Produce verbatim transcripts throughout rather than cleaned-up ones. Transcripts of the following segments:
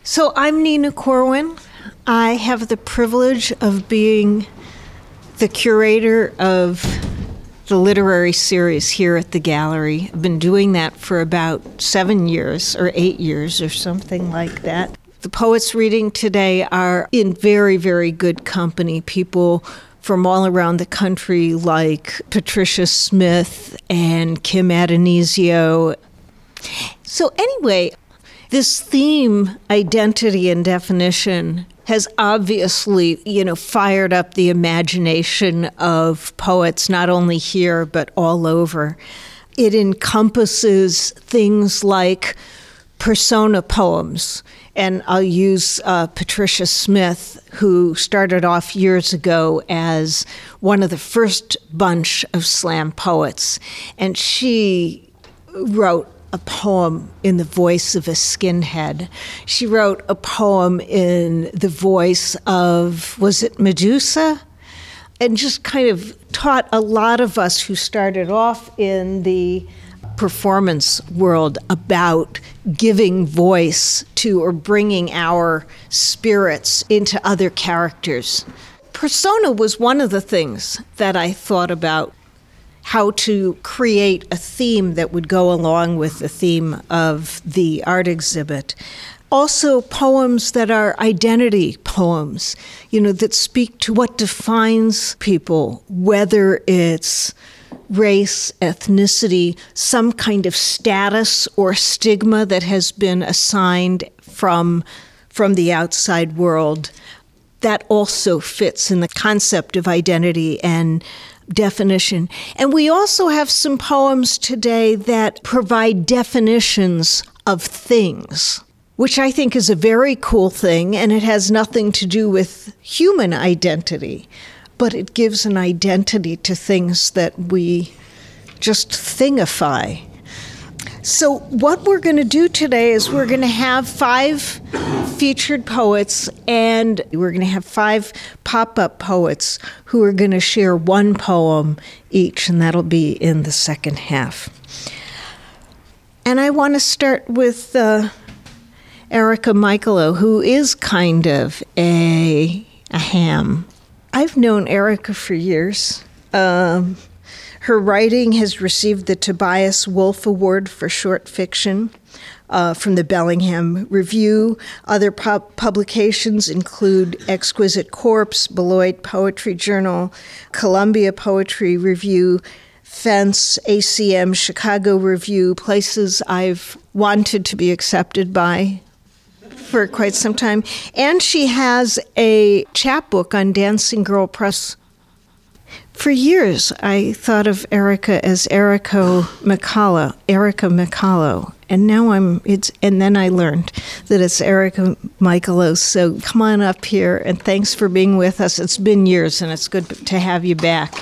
So I'm Nina Corwin. I have the privilege of being the curator of the literary series here at the gallery. I've been doing that for about seven years or eight years or something like that. The poets reading today are in very, very good company. People from all around the country like Patricia Smith and Kim Adonisio. So anyway, this theme, identity and definition, has obviously, you know, fired up the imagination of poets, not only here, but all over. It encompasses things like persona poems. And I'll use uh, Patricia Smith, who started off years ago as one of the first bunch of slam poets. And she wrote a poem in the voice of a skinhead. She wrote a poem in the voice of, was it Medusa? And just kind of taught a lot of us who started off in the performance world about giving voice to or bringing our spirits into other characters. Persona was one of the things that I thought about, how to create a theme that would go along with the theme of the art exhibit. Also, poems that are identity poems, you know, that speak to what defines people, whether it's race, ethnicity, some kind of status or stigma that has been assigned from, from the outside world. That also fits in the concept of identity and definition. And we also have some poems today that provide definitions of things, which I think is a very cool thing, and it has nothing to do with human identity, but it gives an identity to things that we just thingify. So what we're going to do today is we're going to have five featured poets, and we're going to have five pop-up poets who are going to share one poem each, and that'll be in the second half. And I want to start with uh, Erica Michaelo, who is kind of a, a ham. I've known Erica for years. Um, her writing has received the Tobias Wolff Award for short fiction uh, from the Bellingham Review. Other pub- publications include Exquisite Corpse, Beloit Poetry Journal, Columbia Poetry Review, Fence, A C M, Chicago Review, places I've wanted to be accepted by for quite some time. And she has a chapbook on Dancing Girl Press. For years, I thought of Erica as Erico Michaelo, Erica Michaelo, and now I'm, it's, and then I learned that it's Erica Michaelo. So come on up here, and thanks for being with us. It's been years, and it's good to have you back.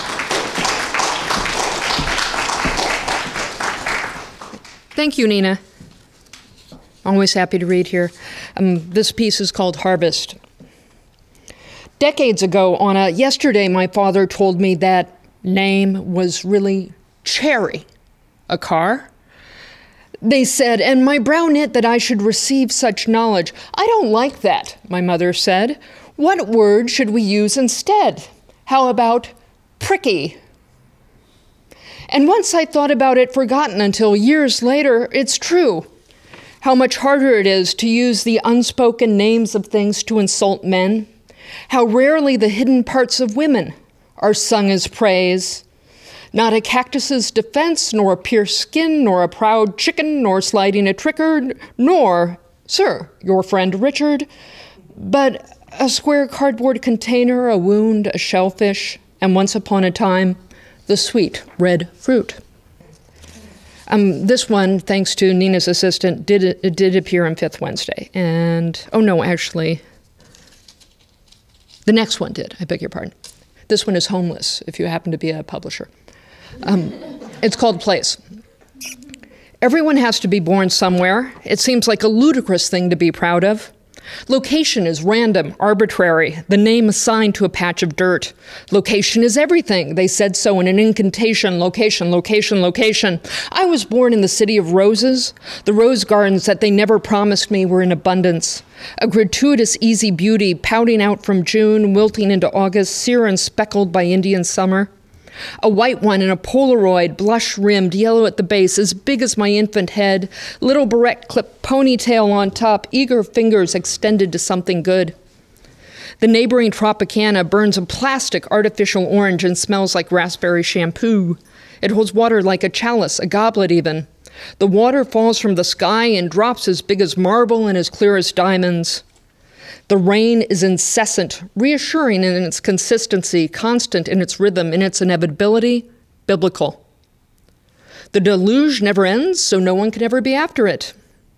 Thank you, Nina. Always happy to read here. Um, this piece is called Harvest. Decades ago, on a yesterday, my father told me that name was really Cherry, a car. They said, and my brow knit that I should receive such knowledge. I don't like that, my mother said. What word should we use instead? How about pricky? And once I thought about it, forgotten until years later, it's true. How much harder it is to use the unspoken names of things to insult men. How rarely the hidden parts of women are sung as praise. Not a cactus's defense, nor a pierced skin, nor a proud chicken, nor sliding a trickard, nor, sir, your friend Richard, but a square cardboard container, a wound, a shellfish, and once upon a time, the sweet red fruit. Um, this one, thanks to Nina's assistant, did it did appear on Fifth Wednesday. And, oh no, actually, the next one did, I beg your pardon. This one is Homeless, if you happen to be a publisher. Um, it's called Place. Everyone has to be born somewhere. It seems like a ludicrous thing to be proud of. Location is random, arbitrary, the name assigned to a patch of dirt. Location is everything. They said so in an incantation. Location, location, location. I was born in the city of roses. The rose gardens that they never promised me were in abundance. A gratuitous easy beauty, pouting out from June, wilting into August, sere and speckled by Indian summer. A white one in a Polaroid, blush-rimmed, yellow at the base, as big as my infant head, little barrette-clipped ponytail on top, eager fingers extended to something good. The neighboring Tropicana burns a plastic artificial orange and smells like raspberry shampoo. It holds water like a chalice, a goblet even. The water falls from the sky in drops as big as marble and as clear as diamonds. The rain is incessant, reassuring in its consistency, constant in its rhythm, in its inevitability, biblical. The deluge never ends, so no one can ever be after it.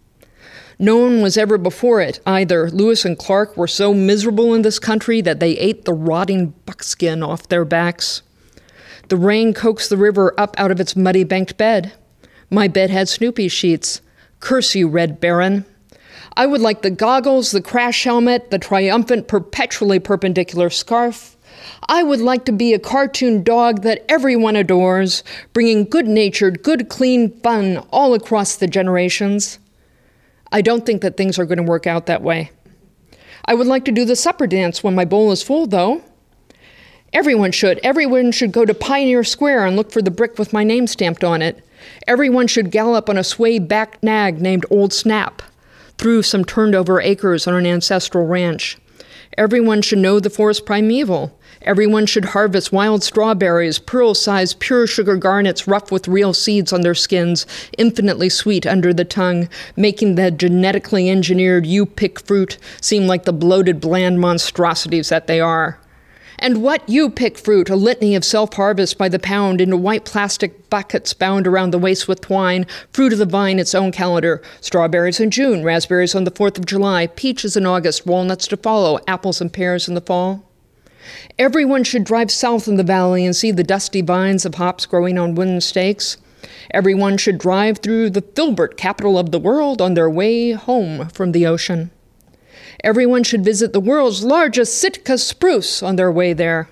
No one was ever before it, either. Lewis and Clark were so miserable in this country that they ate the rotting buckskin off their backs. The rain coaxed the river up out of its muddy banked bed. My bed had Snoopy sheets. Curse you, Red Baron. I would like the goggles, the crash helmet, the triumphant, perpetually perpendicular scarf. I would like to be a cartoon dog that everyone adores, bringing good-natured, good, clean fun all across the generations. I don't think that things are going to work out that way. I would like to do the supper dance when my bowl is full, though. Everyone should. Everyone should go to Pioneer Square and look for the brick with my name stamped on it. Everyone should gallop on a sway-backed nag named Old Snap through some turned-over acres on an ancestral ranch. Everyone should know the forest primeval. Everyone should harvest wild strawberries, pearl-sized pure sugar garnets rough with real seeds on their skins, infinitely sweet under the tongue, making the genetically engineered you-pick fruit seem like the bloated, bland monstrosities that they are. And what you-pick fruit, a litany of self-harvest by the pound into white plastic buckets bound around the waist with twine, fruit of the vine its own calendar, strawberries in June, raspberries on the fourth of July, peaches in August, walnuts to follow, apples and pears in the fall. Everyone should drive south in the valley and see the dusty vines of hops growing on wooden stakes. Everyone should drive through the filbert capital of the world on their way home from the ocean. Everyone should visit the world's largest Sitka spruce on their way there.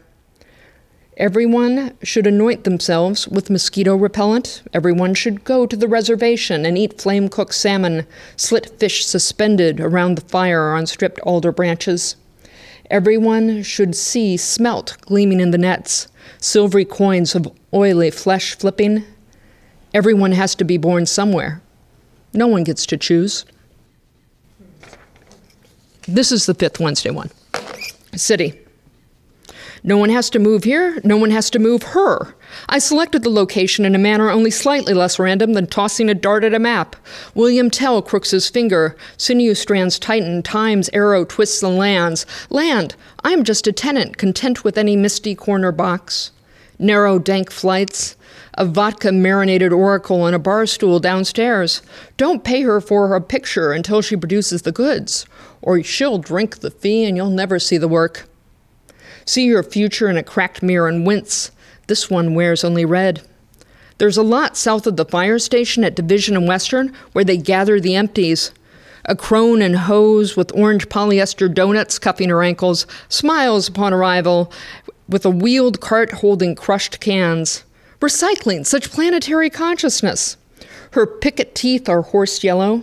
Everyone should anoint themselves with mosquito repellent. Everyone should go to the reservation and eat flame-cooked salmon, slit fish suspended around the fire on stripped alder branches. Everyone should see smelt gleaming in the nets, silvery coins of oily flesh flipping. Everyone has to be born somewhere. No one gets to choose. This is the fifth Wednesday one. City. No one has to move here. No one has to move her. I selected the location in a manner only slightly less random than tossing a dart at a map. William Tell crooks his finger. Sinew strands tighten. Time's arrow twists and lands. Land. I am just a tenant, content with any misty corner box. Narrow, dank flights. A vodka-marinated oracle on a bar stool downstairs. Don't pay her for her picture until she produces the goods, or she'll drink the fee and you'll never see the work. See your future in a cracked mirror and wince. This one wears only red. There's a lot south of the fire station at Division and Western where they gather the empties. A crone in hose with orange polyester donuts cuffing her ankles smiles upon arrival with a wheeled cart holding crushed cans. Recycling, such planetary consciousness. Her picket teeth are horse yellow.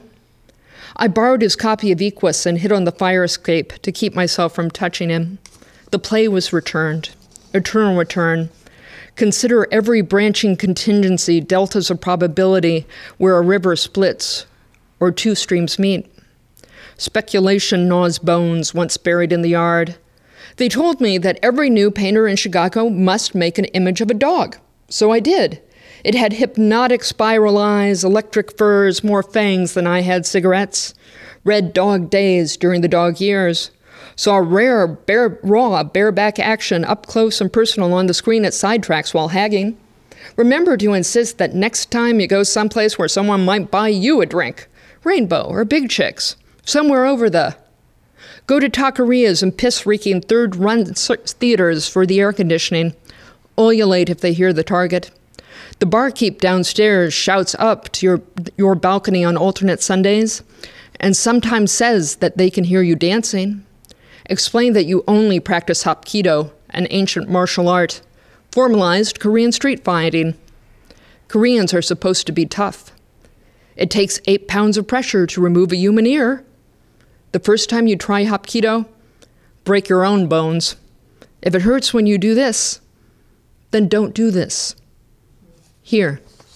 I borrowed his copy of Equus and hid on the fire escape to keep myself from touching him. The play was returned. Eternal return. Consider every branching contingency, deltas of probability, where a river splits or two streams meet. Speculation gnaws bones once buried in the yard. They told me that every new painter in Chicago must make an image of a dog. So I did. It had hypnotic spiral eyes, electric furs, more fangs than I had cigarettes. Read Dog Days during the dog years. Saw rare, bare, raw, bareback action up close and personal on the screen at sidetracks while hagging. Remember to insist that next time you go someplace where someone might buy you a drink, Rainbow or Big Chicks, somewhere over the... Go to taquerias and piss-reeking third-run theaters for the air conditioning. Ululate if they hear the target. The barkeep downstairs shouts up to your your balcony on alternate Sundays, and sometimes says that they can hear you dancing. Explain that you only practice Hapkido, an ancient martial art, formalized Korean street fighting. Koreans are supposed to be tough. It takes eight pounds of pressure to remove a human ear. The first time you try Hapkido, break your own bones. If it hurts when you do this, then don't do this. Here.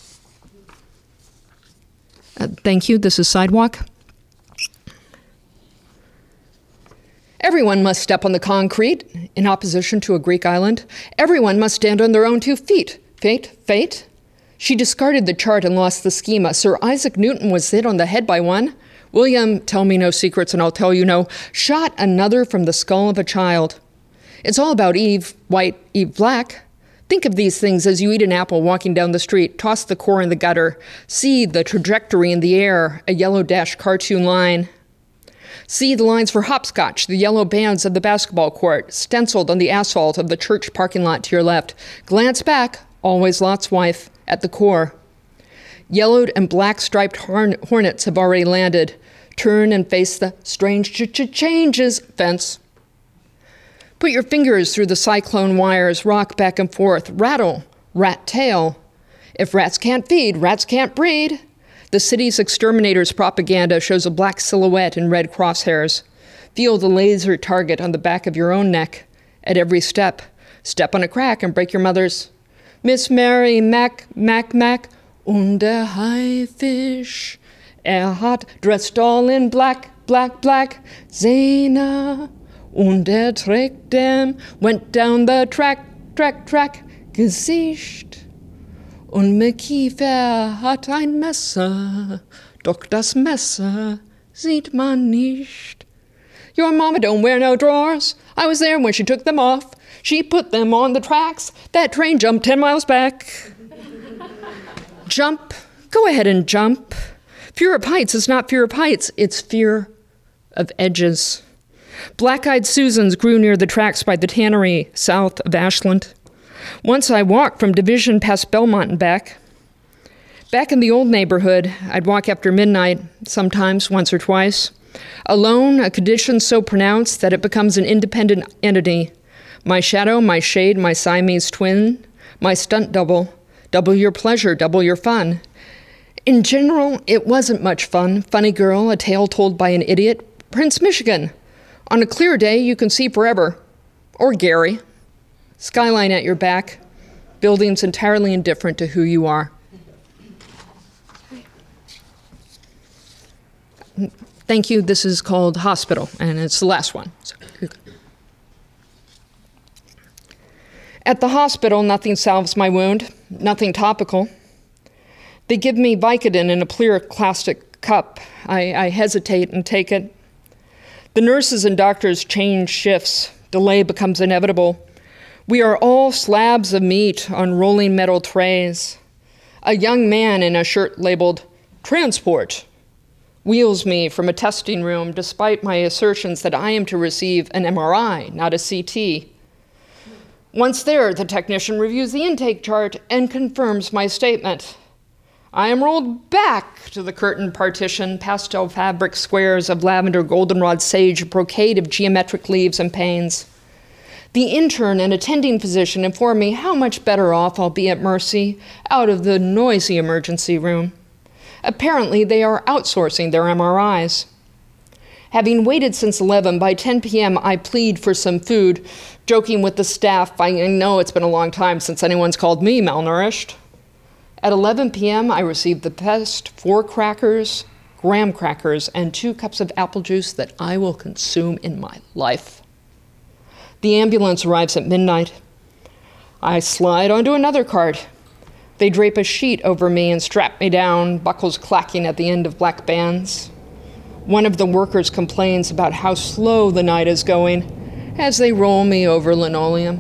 Uh, thank you. This is Sidewalk. Everyone must step on the concrete in opposition to a Greek island. Everyone must stand on their own two feet. Fate, fate. She discarded the chart and lost the schema. Sir Isaac Newton was hit on the head by one. William, tell me no secrets and I'll tell you no, shot another from the skull of a child. It's all about Eve white, Eve black. Think of these things as you eat an apple walking down the street, toss the core in the gutter, see the trajectory in the air, a yellow dash cartoon line. See the lines for hopscotch, the yellow bands of the basketball court, stenciled on the asphalt of the church parking lot to your left. Glance back, always Lot's wife, at the core. Yellowed and black striped horn- hornets have already landed. Turn and face the strange ch-ch-changes fence. Put your fingers through the cyclone wires, rock back and forth, rattle, rat tail. If rats can't feed, rats can't breed. The city's exterminators' propaganda shows a black silhouette in red crosshairs. Feel the laser target on the back of your own neck. At every step, step on a crack and break your mother's. Miss Mary Mac, Mac, Mac, und der Haifisch. Er hat dressed all in black, black, black, Zena. Und er trägt dem, went down the track, track, track, Gesicht. Und mit Kiefer hat ein Messer, doch das Messer sieht man nicht. Your mama don't wear no drawers. I was there when she took them off. She put them on the tracks. That train jumped ten miles back. Jump. Go ahead and jump. Fear of heights is not fear of heights. It's fear of edges. Black-eyed Susans grew near the tracks by the tannery south of Ashland. Once I walked from Division past Belmont and back. Back in the old neighborhood, I'd walk after midnight, sometimes once or twice. Alone, a condition so pronounced that it becomes an independent entity. My shadow, my shade, my Siamese twin, my stunt double. Double your pleasure, double your fun. In general, it wasn't much fun. Funny girl, a tale told by an idiot. Prince Michigan. On a clear day, you can see forever. Or Gary. Skyline at your back. Buildings entirely indifferent to who you are. Thank you. This is called Hospital, and it's the last one. So, at the hospital, nothing salves my wound, nothing topical. They give me Vicodin in a clear plastic cup. I, I hesitate and take it. The nurses and doctors change shifts. Delay becomes inevitable. We are all slabs of meat on rolling metal trays. A young man in a shirt labeled Transport wheels me from a testing room despite my assertions that I am to receive an M R I, not a C T. Once there, the technician reviews the intake chart and confirms my statement. I am rolled back to the curtain partition, pastel fabric squares of lavender, goldenrod, sage, brocade of geometric leaves and panes. The intern and attending physician inform me how much better off I'll be at Mercy, out of the noisy emergency room. Apparently, they are outsourcing their M R Is. Having waited since eleven, by ten p.m. I plead for some food, joking with the staff. I know it's been a long time since anyone's called me malnourished. At eleven p.m., I received the best four crackers, graham crackers, and two cups of apple juice that I will consume in my life. The ambulance arrives at midnight. I slide onto another cart. They drape a sheet over me and strap me down, buckles clacking at the end of black bands. One of the workers complains about how slow the night is going as they roll me over linoleum.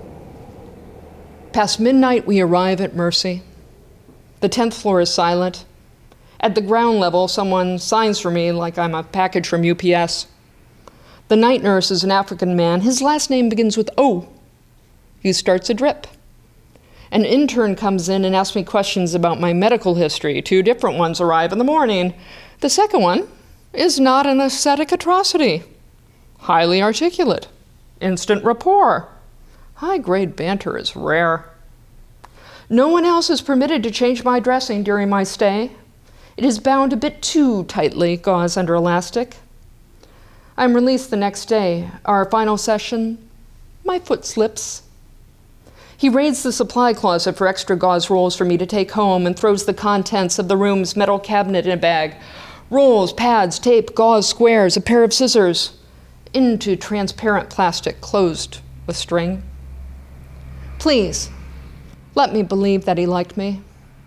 Past midnight, we arrive at Mercy. The tenth floor is silent. At the ground level, someone signs for me like I'm a package from U P S. The night nurse is an African man. His last name begins with O. He starts a drip. An intern comes in and asks me questions about my medical history. Two different ones arrive in the morning. The second one is not an aesthetic atrocity. Highly articulate. Instant rapport. High-grade banter is rare. No one else is permitted to change my dressing during my stay. It is bound a bit too tightly, gauze under elastic. I'm released the next day. Our final session, my foot slips. He raids the supply closet for extra gauze rolls for me to take home and throws the contents of the room's metal cabinet in a bag. Rolls, pads, tape, gauze squares, a pair of scissors, into transparent plastic closed with string. Please, let me believe that he liked me.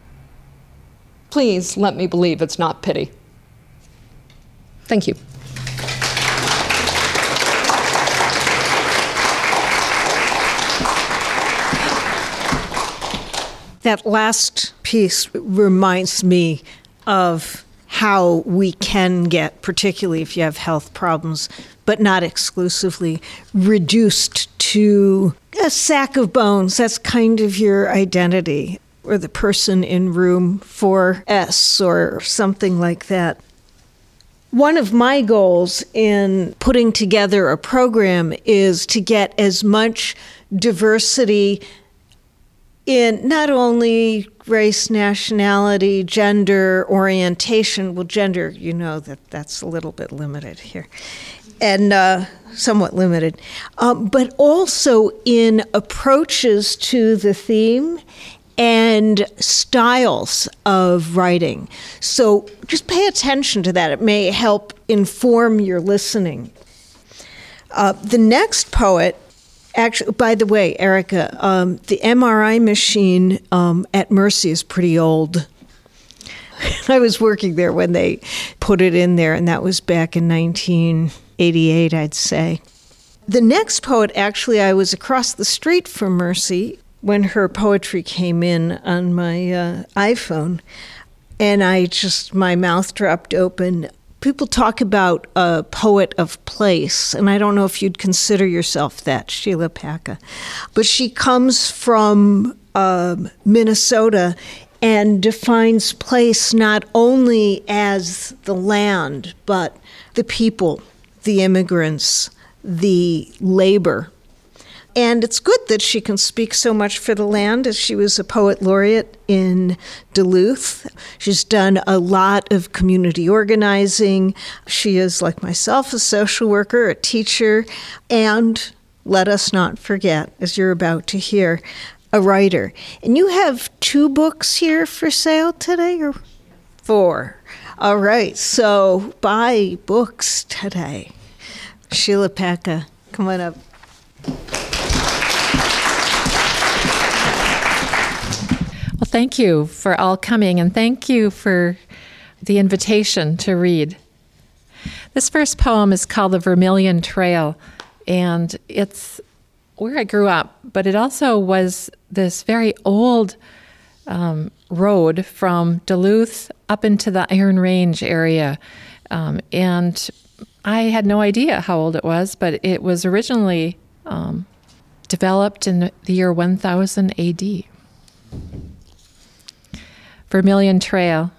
Please let me believe it's not pity. Thank you. That last piece reminds me of how we can get, particularly if you have health problems, but not exclusively, reduced to a sack of bones. That's kind of your identity, or the person in room four S or something like that. One of my goals in putting together a program is to get as much diversity in not only race, nationality, gender, orientation. Well, gender, you know that that's a little bit limited here, and uh, somewhat limited, um, but also in approaches to the theme and styles of writing. So just pay attention to that. It may help inform your listening. Uh, the next poet, actually, by the way, Erica, um, the M R I machine um, at Mercy is pretty old. I was working there when they put it in there, and that was back in nineteen eighty-eight, I'd say. The next poet, actually, I was across the street from Mercy when her poetry came in on my uh, iPhone, and I just, my mouth dropped open. People talk about a poet of place, and I don't know if you'd consider yourself that, Sheila Paca. But she comes from um, Minnesota and defines place not only as the land, but the people, the immigrants, the labor. And it's good that she can speak so much for the land, as she was a poet laureate in Duluth. She's done a lot of community organizing. She is, like myself, a social worker, a teacher, and let us not forget, as you're about to hear, a writer. And you have two books here for sale today, or four? All right, so buy books today. Sheila Paca, come on up. Well, thank you for all coming, and thank you for the invitation to read. This first poem is called The Vermilion Trail, and it's where I grew up, but it also was this very old um, road from Duluth up into the Iron Range area. Um, and I had no idea how old it was, but it was originally um, developed in the year one thousand A D. Vermilion Trail.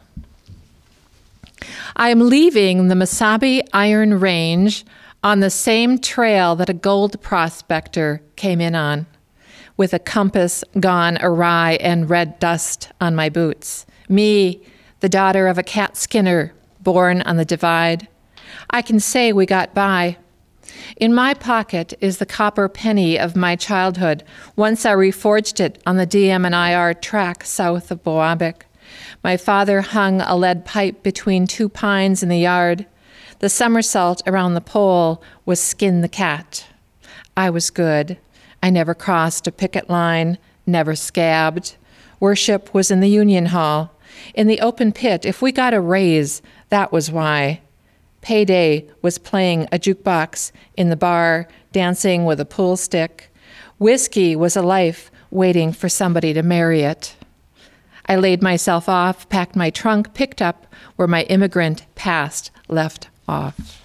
I am leaving the Mesabi Iron Range on the same trail that a gold prospector came in on, with a compass gone awry and red dust on my boots. Me, the daughter of a cat skinner, born on the divide. I can say we got by. In my pocket is the copper penny of my childhood. Once I reforged it on the D M and I R track south of Boabic. My father hung a lead pipe between two pines in the yard. The somersault around the pole was skin the cat. I was good. I never crossed a picket line, never scabbed. Worship was in the Union Hall. In the open pit, if we got a raise, that was why. Payday was playing a jukebox in the bar, dancing with a pool stick. Whiskey was a life waiting for somebody to marry it. I laid myself off, packed my trunk, picked up where my immigrant past left off.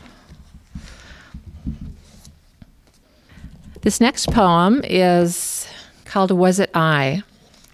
This next poem is called Was It I?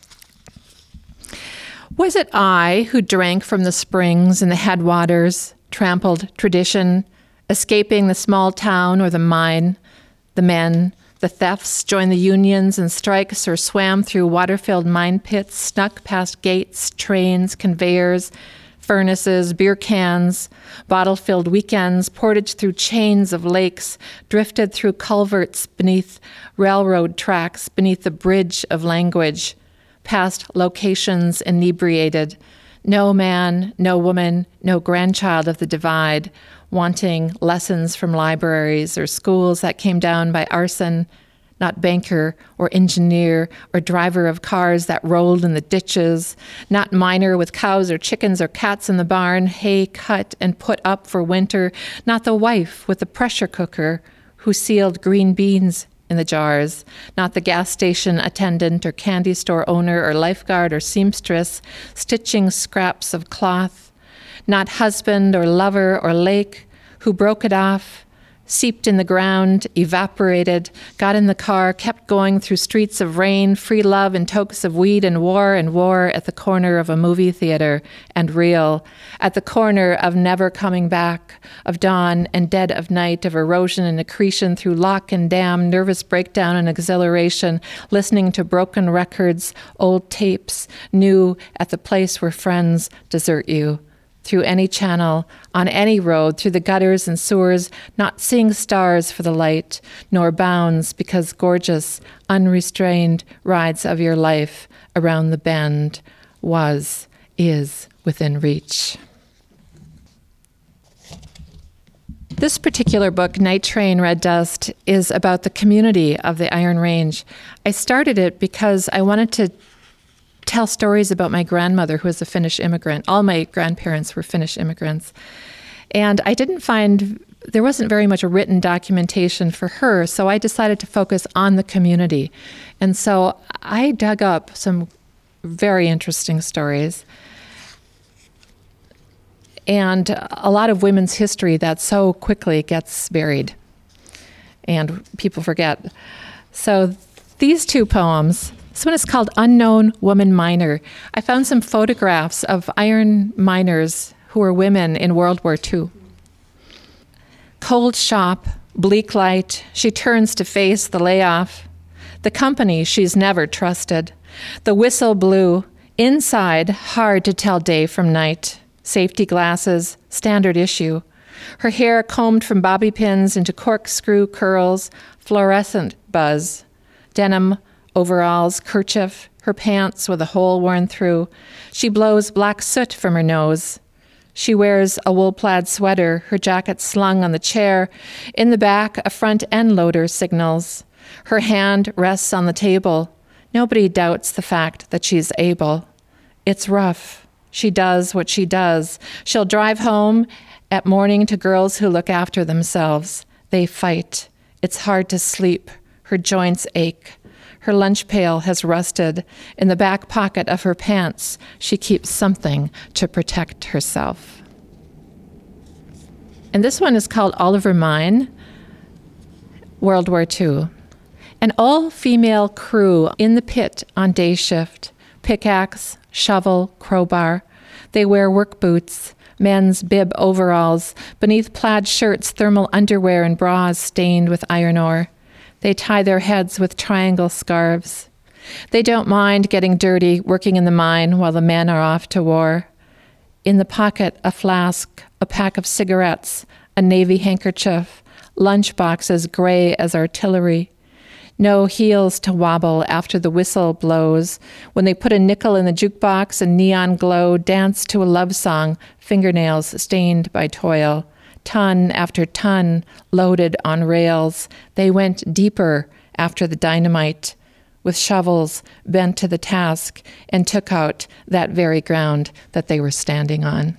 Was it I who drank from the springs and the headwaters, trampled tradition, escaping the small town or the mine, the men, the thefts, joined the unions and strikes, or swam through water-filled mine pits, snuck past gates, trains, conveyors, furnaces, beer cans, bottle-filled weekends, portaged through chains of lakes, drifted through culverts beneath railroad tracks, beneath the bridge of language, past locations inebriated. No man, no woman, no grandchild of the divide, wanting lessons from libraries or schools that came down by arson, not banker or engineer or driver of cars that rolled in the ditches, not miner with cows or chickens or cats in the barn, hay cut and put up for winter, not the wife with the pressure cooker who sealed green beans in the jars, not the gas station attendant or candy store owner or lifeguard or seamstress stitching scraps of cloth, not husband or lover or lake who broke it off, seeped in the ground, evaporated, got in the car, kept going through streets of rain, free love and tokes of weed and war and war at the corner of a movie theater and real, at the corner of never coming back, of dawn and dead of night, of erosion and accretion through lock and dam, nervous breakdown and exhilaration, listening to broken records, old tapes, new at the place where friends desert you. Through any channel, on any road, through the gutters and sewers, not seeing stars for the light, nor bounds, because gorgeous, unrestrained rides of your life around the bend was, is within reach. This particular book, Night Train, Red Dust, is about the community of the Iron Range. I started it because I wanted to tell stories about my grandmother, who was a Finnish immigrant. All my grandparents were Finnish immigrants. And I didn't find, there wasn't very much written documentation for her, so I decided to focus on the community. And so I dug up some very interesting stories and a lot of women's history that so quickly gets buried and people forget. So these two poems, this one is called Unknown Woman Miner. I found some photographs of iron miners who were women in World War Two. Cold shop, bleak light, she turns to face the layoff. The company she's never trusted. The whistle blew. Inside, hard to tell day from night. Safety glasses, standard issue. Her hair combed from bobby pins into corkscrew curls, fluorescent buzz. Denim overalls, kerchief, her pants with a hole worn through. She blows black soot from her nose. She wears a wool-plaid sweater, her jacket slung on the chair. In the back, a front end loader signals. Her hand rests on the table. Nobody doubts the fact that she's able. It's rough. She does what she does. She'll drive home at morning to girls who look after themselves. They fight. It's hard to sleep. Her joints ache. Her lunch pail has rusted. In the back pocket of her pants, she keeps something to protect herself. And this one is called Oliver Mine, World War Two. An all-female crew in the pit on day shift. Pickaxe, shovel, crowbar. They wear work boots, men's bib overalls, beneath plaid shirts, thermal underwear, and bras stained with iron ore. They tie their heads with triangle scarves. They don't mind getting dirty, working in the mine while the men are off to war. In the pocket, a flask, a pack of cigarettes, a navy handkerchief, lunch boxes gray as artillery. No heels to wobble after the whistle blows. When they put a nickel in the jukebox and neon glow, dance to a love song, fingernails stained by toil. Ton after ton loaded on rails. They went deeper after the dynamite, with shovels bent to the task, and took out that very ground that they were standing on.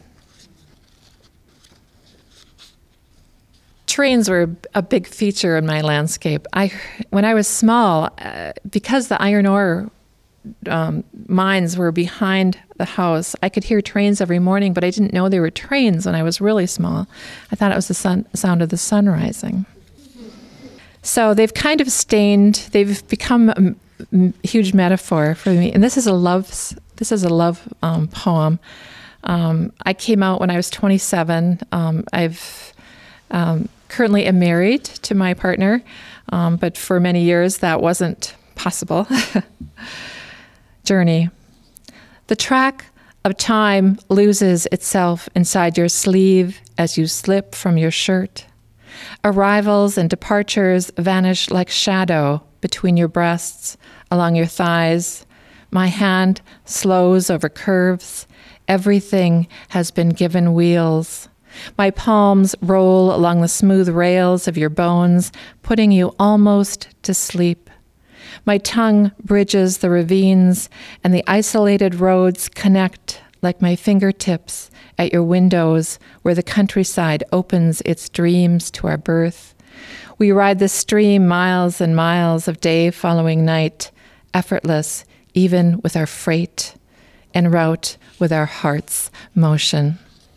Trains were a big feature in my landscape. I, when I was small, uh, because the iron ore um, mines were behind the house, I could hear trains every morning, but I didn't know they were trains when I was really small. I thought it was the sun, sound of the sun rising. So they've kind of stained, they've become a m- huge metaphor for me. And this is a love, this is a love um, poem Um, I came out when I was twenty-seven. Um, I've um, currently am married to my partner, um, but for many years that wasn't possible. Journey. The track of time loses itself inside your sleeve as you slip from your shirt. Arrivals and departures vanish like shadow between your breasts, along your thighs. My hand slows over curves. Everything has been given wheels. My palms roll along the smooth rails of your bones, putting you almost to sleep. My tongue bridges the ravines, and the isolated roads connect like my fingertips at your windows where the countryside opens its dreams to our birth. We ride the stream miles and miles of day following night, effortless even with our freight, en route with our heart's motion.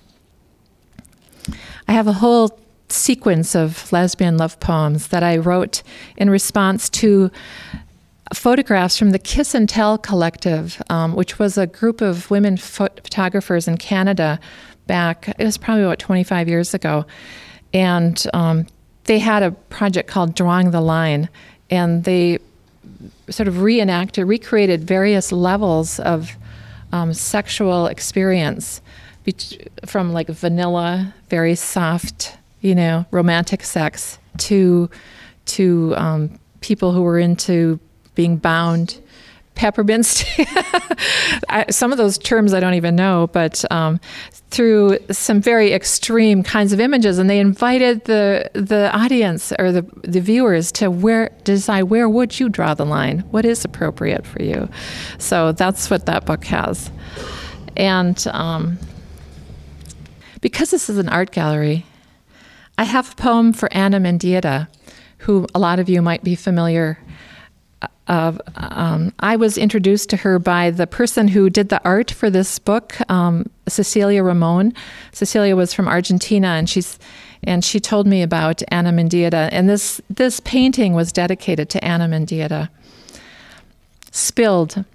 I have a whole sequence of lesbian love poems that I wrote in response to photographs from the Kiss and Tell Collective, um, which was a group of women phot- photographers in Canada back, it was probably about twenty-five years ago. And um, they had a project called Drawing the Line, and they sort of reenacted, recreated various levels of um, sexual experience, bet- from like vanilla, very soft, you know, romantic sex, to to um, people who were into being bound, peppermints. I, some of those terms I don't even know, but um, through some very extreme kinds of images, and they invited the the audience or the the viewers to where decide where would you draw the line, what is appropriate for you. So that's what that book has, and um, because this is an art gallery, I have a poem for Ana Mendieta, who a lot of you might be familiar of. Um, I was introduced to her by the person who did the art for this book, um, Cecilia Ramon. Cecilia was from Argentina, and she's and she told me about Ana Mendieta. And this this painting was dedicated to Ana Mendieta. Spilled.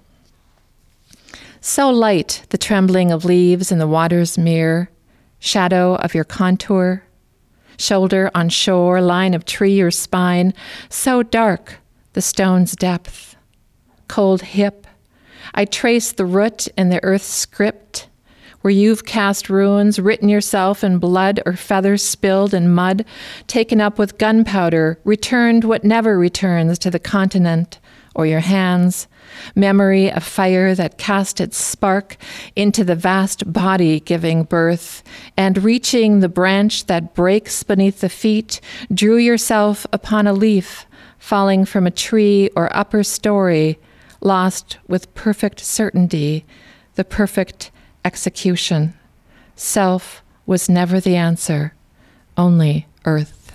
So light the trembling of leaves in the water's mirror, shadow of your contour, shoulder on shore, line of tree or spine, so dark the stone's depth, cold hip. I trace the root in the earth's script, where you've cast runes, written yourself in blood or feathers spilled in mud, taken up with gunpowder, returned what never returns to the continent or your hands, memory of fire that cast its spark into the vast body giving birth, and reaching the branch that breaks beneath the feet, drew yourself upon a leaf, falling from a tree or upper story, lost with perfect certainty, the perfect execution. Self was never the answer, only earth.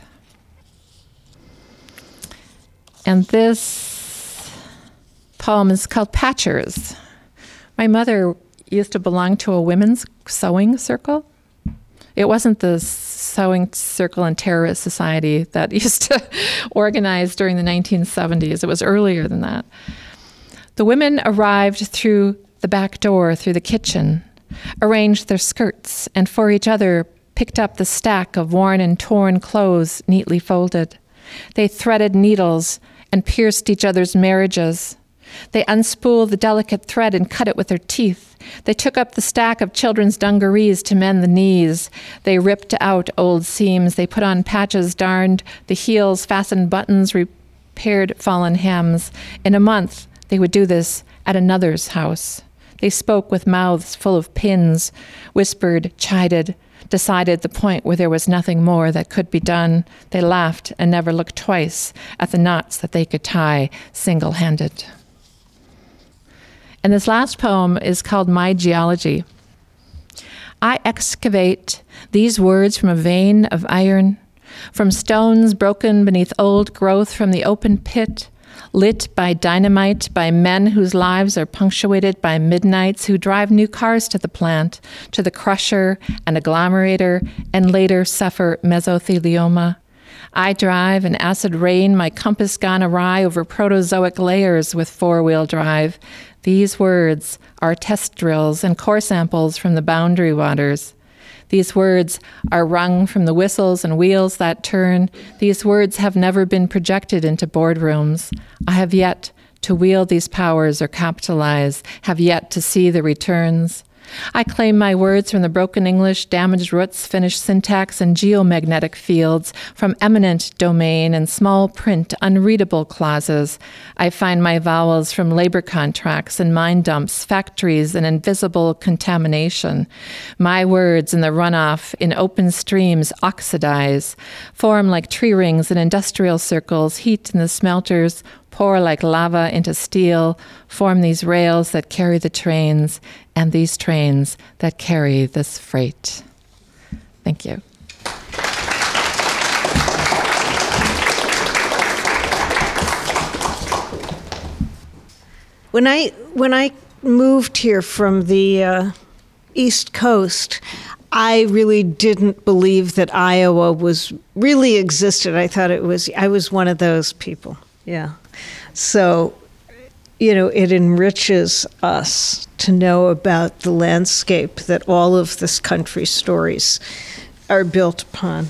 And this poem is called Patchers. My mother used to belong to a women's sewing circle. It wasn't the sewing circle in terrorist society that used to organize during the nineteen seventies. It was earlier than that. The women arrived through the back door, through the kitchen, arranged their skirts, and for each other picked up the stack of worn and torn clothes neatly folded. They threaded needles and pierced each other's marriages. They unspooled the delicate thread and cut it with their teeth. They took up the stack of children's dungarees to mend the knees. They ripped out old seams. They put on patches, darned the heels, fastened buttons, repaired fallen hems. In a month, they would do this at another's house. They spoke with mouths full of pins, whispered, chided, decided the point where there was nothing more that could be done. They laughed and never looked twice at the knots that they could tie single-handed. And this last poem is called My Geology. I excavate these words from a vein of iron, from stones broken beneath old growth, from the open pit, lit by dynamite, by men whose lives are punctuated by midnights, who drive new cars to the plant, to the crusher and agglomerator, and later suffer mesothelioma. I drive in acid rain, my compass gone awry over protozoic layers with four-wheel drive. These words are test drills and core samples from the boundary waters. These words are wrung from the whistles and wheels that turn. These words have never been projected into boardrooms. I have yet to wield these powers or capitalize, have yet to see the returns. I claim my words from the broken English, damaged roots, finished syntax, and geomagnetic fields, from eminent domain and small print, unreadable clauses. I find my vowels from labor contracts and mine dumps, factories, and invisible contamination. My words in the runoff in open streams oxidize, form like tree rings in industrial circles, heat in the smelters, pour like lava into steel, form these rails that carry the trains, and these trains that carry this freight. Thank you. When I when I moved here from the uh, East Coast, I really didn't believe that Iowa was really existed. I thought it was I was one of those people. Yeah. So, you know, it enriches us to know about the landscape that all of this country's stories are built upon.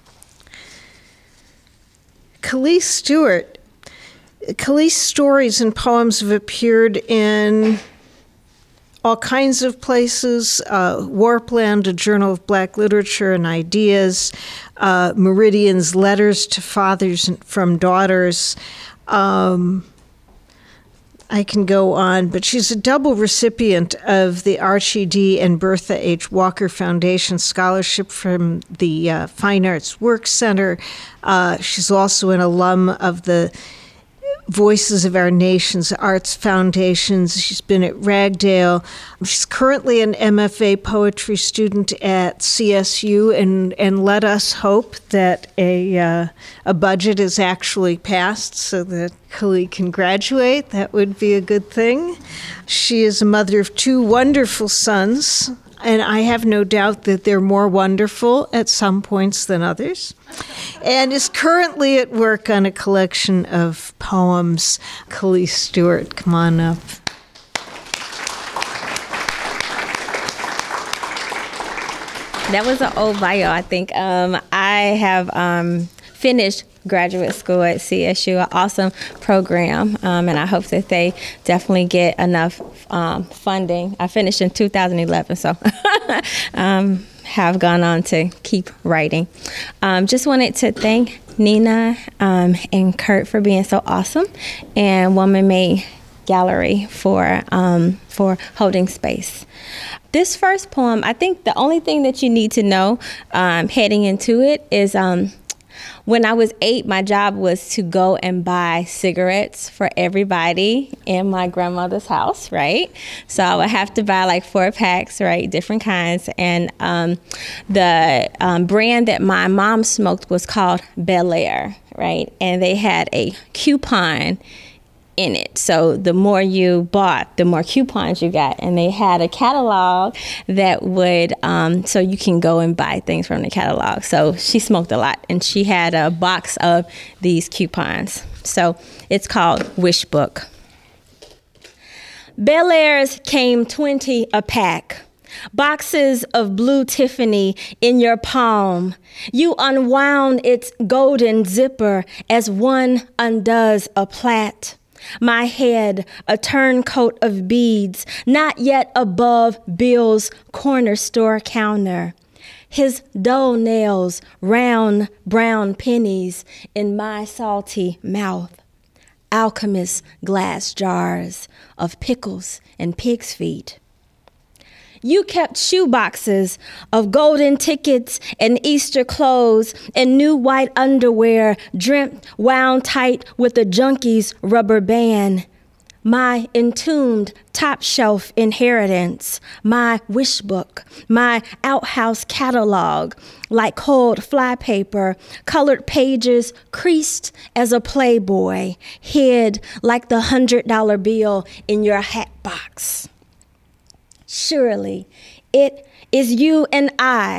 Khalees Stewart, Khalees' stories and poems have appeared in all kinds of places, uh, Warpland, a journal of Black literature and ideas, uh, Meridian's Letters to Fathers from Daughters. Um, I can go on, but she's a double recipient of the Archie D. and Bertha H. Walker Foundation Scholarship from the uh, Fine Arts Work Center. Uh, she's also an alum of the Voices of Our Nation's Arts Foundations. She's been at Ragdale. She's currently an M F A poetry student at C S U, and, and let us hope that a uh, a budget is actually passed so that Khalees can graduate. That would be a good thing. She is a mother of two wonderful sons, and I have no doubt that they're more wonderful at some points than others, and is currently at work on a collection of poems. Khalees Stewart, come on up. That was an old bio, I think. Um, I have um, finished graduate school at C S U, an awesome program, um, and I hope that they definitely get enough um, funding. I finished in two thousand eleven, so um, have gone on to keep writing. Um, just wanted to thank Nina um, and Kurt for being so awesome, and Woman Made Gallery for um, for holding space. This first poem, I think the only thing that you need to know um, heading into it is um, when I was eight, my job was to go and buy cigarettes for everybody in my grandmother's house, right? So I would have to buy like four packs, right, different kinds. And um, the um, brand that my mom smoked was called Bel Air, right? And they had a coupon in it. So the more you bought, the more coupons you got. And they had a catalog that would, um, so you can go and buy things from the catalog. So she smoked a lot, and she had a box of these coupons. So it's called Wish Book. Bel Airs came twenty a pack. Boxes of blue Tiffany in your palm. You unwound its golden zipper as one undoes a plait. My head, a turncoat of beads, not yet above Bill's corner store counter. His dull nails, round brown pennies in my salty mouth. Alchemist's glass jars of pickles and pig's feet. You kept shoe boxes of golden tickets and Easter clothes and new white underwear dreamt wound tight with a junkie's rubber band. My entombed top shelf inheritance, my wish book, my outhouse catalog, like cold flypaper, colored pages creased as a Playboy, hid like the hundred dollar bill in your hat box. Surely it is you and I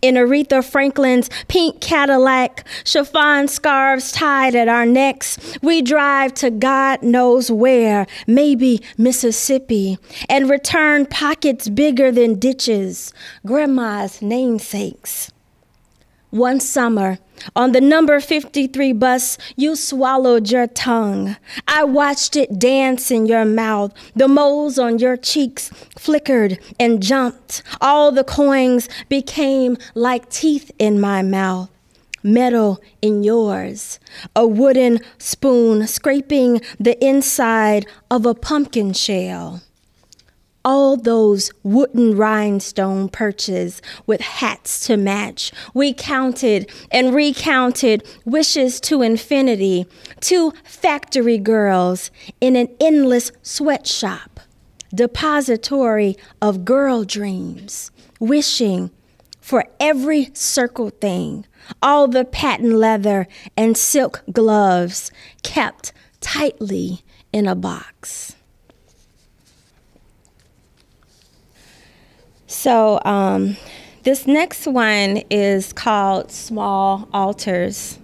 in Aretha Franklin's pink Cadillac, chiffon scarves tied at our necks. We drive to God knows where, maybe Mississippi, and return pockets bigger than ditches, grandma's namesakes. One summer, on the number fifty-three bus, you swallowed your tongue. I watched it dance in your mouth. The moles on your cheeks flickered and jumped. All the coins became like teeth in my mouth. Metal in yours. A wooden spoon scraping the inside of a pumpkin shell. All those wooden rhinestone perches with hats to match. We counted and recounted wishes to infinity. Two factory girls in an endless sweatshop. Depository of girl dreams. Wishing for every circle thing. All the patent leather and silk gloves kept tightly in a box. So um, this next one is called Small Altars.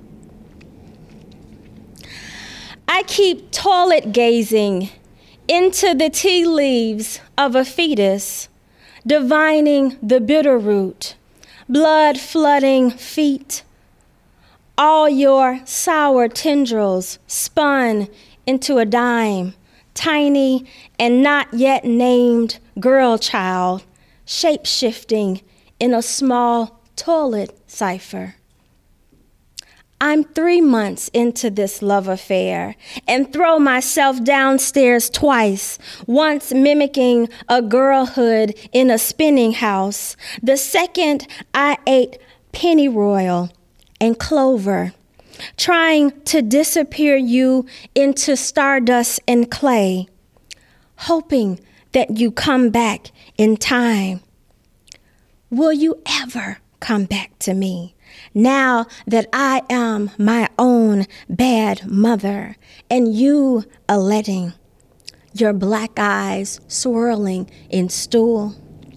I keep toilet gazing into the tea leaves of a fetus, divining the bitter root, blood flooding feet. All your sour tendrils spun into a dime, tiny and not yet named girl child, shape-shifting in a small toilet cipher. I'm three months into this love affair and throw myself downstairs twice, once mimicking a girlhood in a spinning house. The second I ate pennyroyal and clover, trying to disappear you into stardust and clay, hoping that you come back in time. Will you ever come back to me now that I am my own bad mother and you a letting, your black eyes swirling in stool?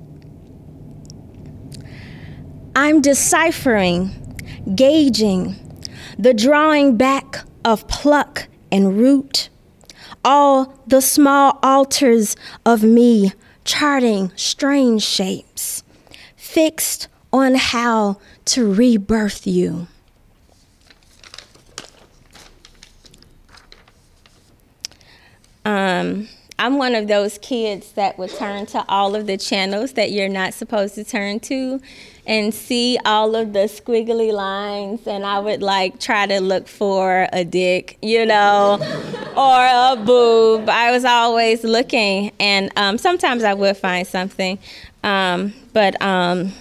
I'm deciphering, gauging the drawing back of pluck and root, all the small altars of me charting strange shapes, fixed on how to rebirth you. Um, I'm one of those kids that would turn to all of the channels that you're not supposed to turn to and see all of the squiggly lines, and I would like try to look for a dick, you know, or a boob. I was always looking, and um, sometimes I would find something, um, but um,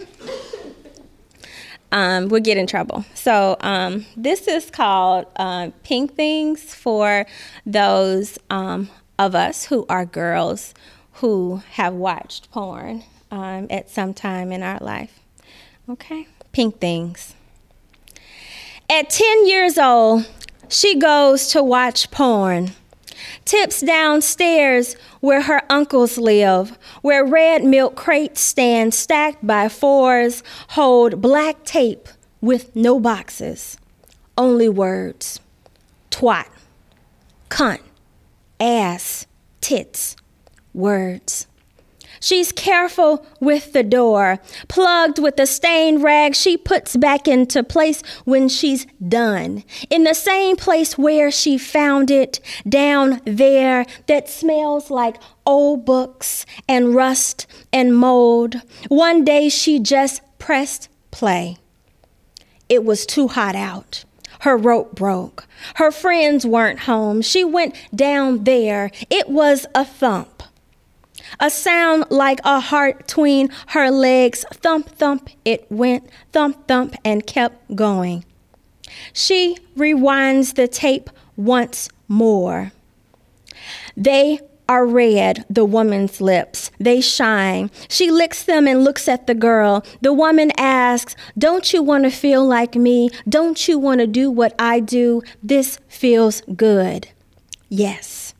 um, would get in trouble. So um, this is called uh, Pink Things for those um, of us who are girls who have watched porn um, at some time in our life. Okay, Pink Things. At ten years old, she goes to watch porn. Tips downstairs where her uncles live, where red milk crates stand stacked by fours, hold black tape with no boxes, only words: twat, cunt, ass, tits, words. She's careful with the door, plugged with a stained rag she puts back into place when she's done. In the same place where she found it, down there, that smells like old books and rust and mold. One day she just pressed play. It was too hot out. Her rope broke. Her friends weren't home. She went down there. It was a thump. A sound like a heart between her legs. Thump, thump, it went. Thump, thump, and kept going. She rewinds the tape once more. They are red, the woman's lips. They shine. She licks them and looks at the girl. The woman asks, "Don't you want to feel like me? Don't you want to do what I do? This feels good." Yes.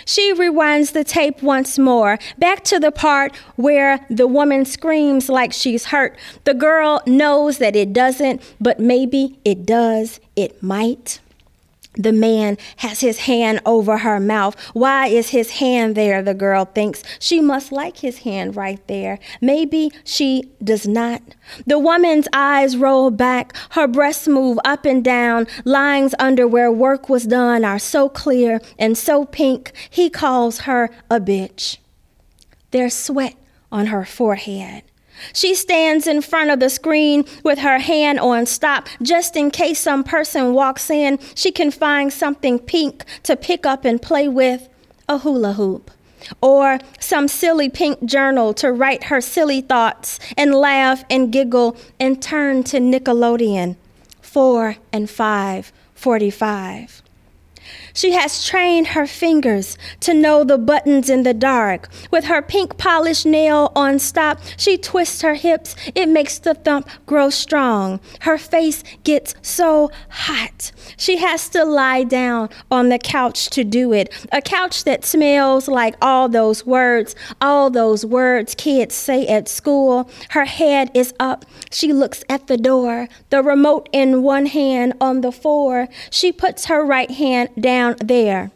She rewinds the tape once more, back to the part where the woman screams like she's hurt. The girl knows that it doesn't, but maybe it does. It might. The man has his hand over her mouth. Why is his hand there, the girl thinks. She must like his hand right there. Maybe she does not. The woman's eyes roll back. Her breasts move up and down. Lines under where work was done are so clear and so pink. He calls her a bitch. There's sweat on her forehead. She stands in front of the screen with her hand on stop, just in case some person walks in. She can find something pink to pick up and play with, a hula hoop, or some silly pink journal to write her silly thoughts and laugh and giggle and turn to Nickelodeon, four and five forty-five. She has trained her fingers to know the buttons in the dark. With her pink polished nail on stop, she twists her hips. It makes the thump grow strong. Her face gets so hot. She has to lie down on the couch to do it. A couch that smells like all those words, all those words kids say at school. Her head is up. She looks at the door, the remote in one hand on the floor. She puts her right hand down there.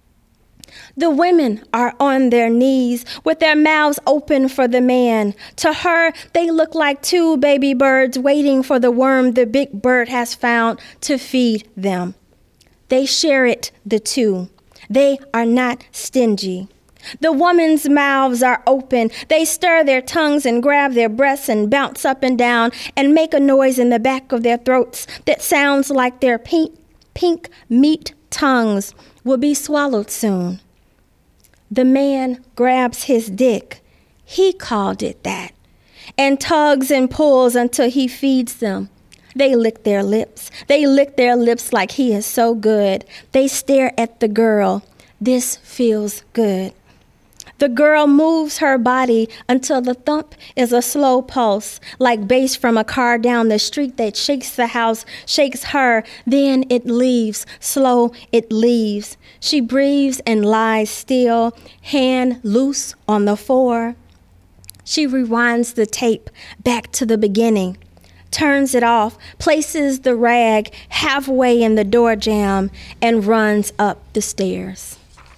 The women are on their knees with their mouths open for the man. To her, they look like two baby birds waiting for the worm the big bird has found to feed them. They share it, the two. They are not stingy. The women's mouths are open. They stir their tongues and grab their breasts and bounce up and down and make a noise in the back of their throats that sounds like their pink, pink meat tongues will be swallowed soon. The man grabs his dick. He called it that. And tugs and pulls until he feeds them. They lick their lips. They lick their lips like he is so good. They stare at the girl. This feels good. The girl moves her body until the thump is a slow pulse, like bass from a car down the street that shakes the house, shakes her. Then it leaves, slow it leaves. She breathes and lies still, hand loose on the floor. She rewinds the tape back to the beginning, turns it off, places the rag halfway in the door jamb, and runs up the stairs.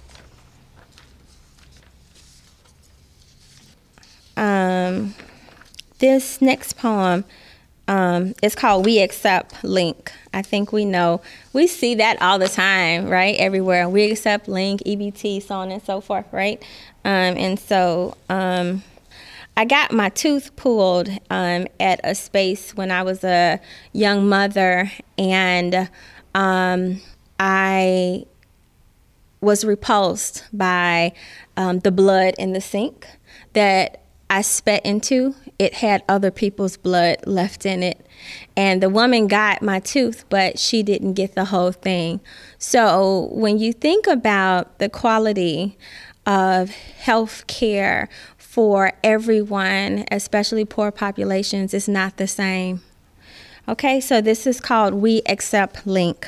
Um, this next poem um, is called We Accept Link. I think we know, we see that all the time, right? Everywhere. We accept Link, E B T, so on and so forth, right? Um, and so um, I got my tooth pulled um, at a space when I was a young mother, and um, I was repulsed by um, the blood in the sink that I spat into. It had other people's blood left in it. And the woman got my tooth, but she didn't get the whole thing. So when you think about the quality of health care for everyone, especially poor populations, it's not the same. Okay, so this is called We Accept Link.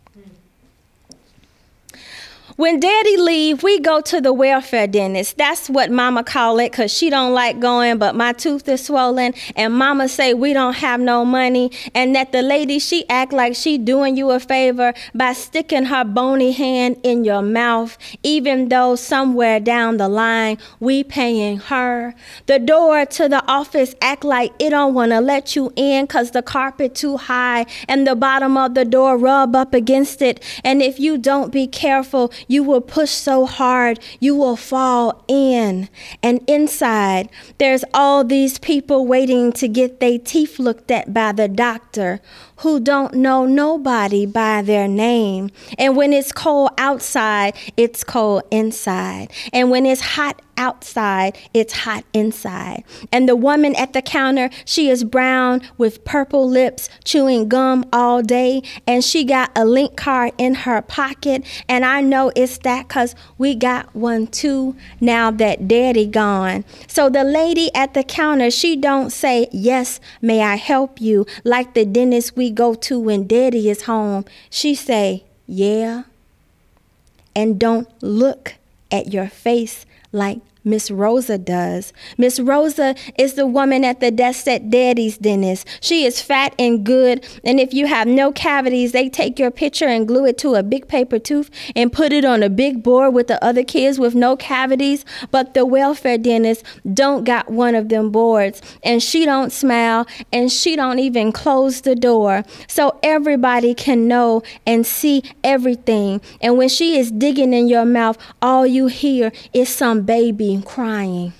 When daddy leave, we go to the welfare dentist. That's what mama call it, because she don't like going, but my tooth is swollen. And mama say we don't have no money. And that the lady, she act like she doing you a favor by sticking her bony hand in your mouth, even though somewhere down the line we paying her. The door to the office act like it don't want to let you in because the carpet too high and the bottom of the door rub up against it. And if you don't be careful, you will push so hard, you will fall in. And inside, there's all these people waiting to get their teeth looked at by the doctor who don't know nobody by their name. And when it's cold outside, it's cold inside. And when it's hot outside, it's hot inside. And the woman at the counter, she is brown with purple lips, chewing gum all day. And she got a link card in her pocket. And I know it's that because we got one too now that daddy gone. So the lady at the counter, she don't say, yes, may I help you? Like the dentist we go to when daddy is home. She say, yeah. And don't look at your face like Miss Rosa does. Miss Rosa is the woman at the desk at Daddy's dentist. She is fat and good, and if you have no cavities, they take your picture and glue it to a big paper tooth and put it on a big board with the other kids with no cavities. But the welfare dentist don't got one of them boards, and she don't smile, and she don't even close the door, so everybody can know and see everything. And when she is digging in your mouth, all you hear is some baby crying.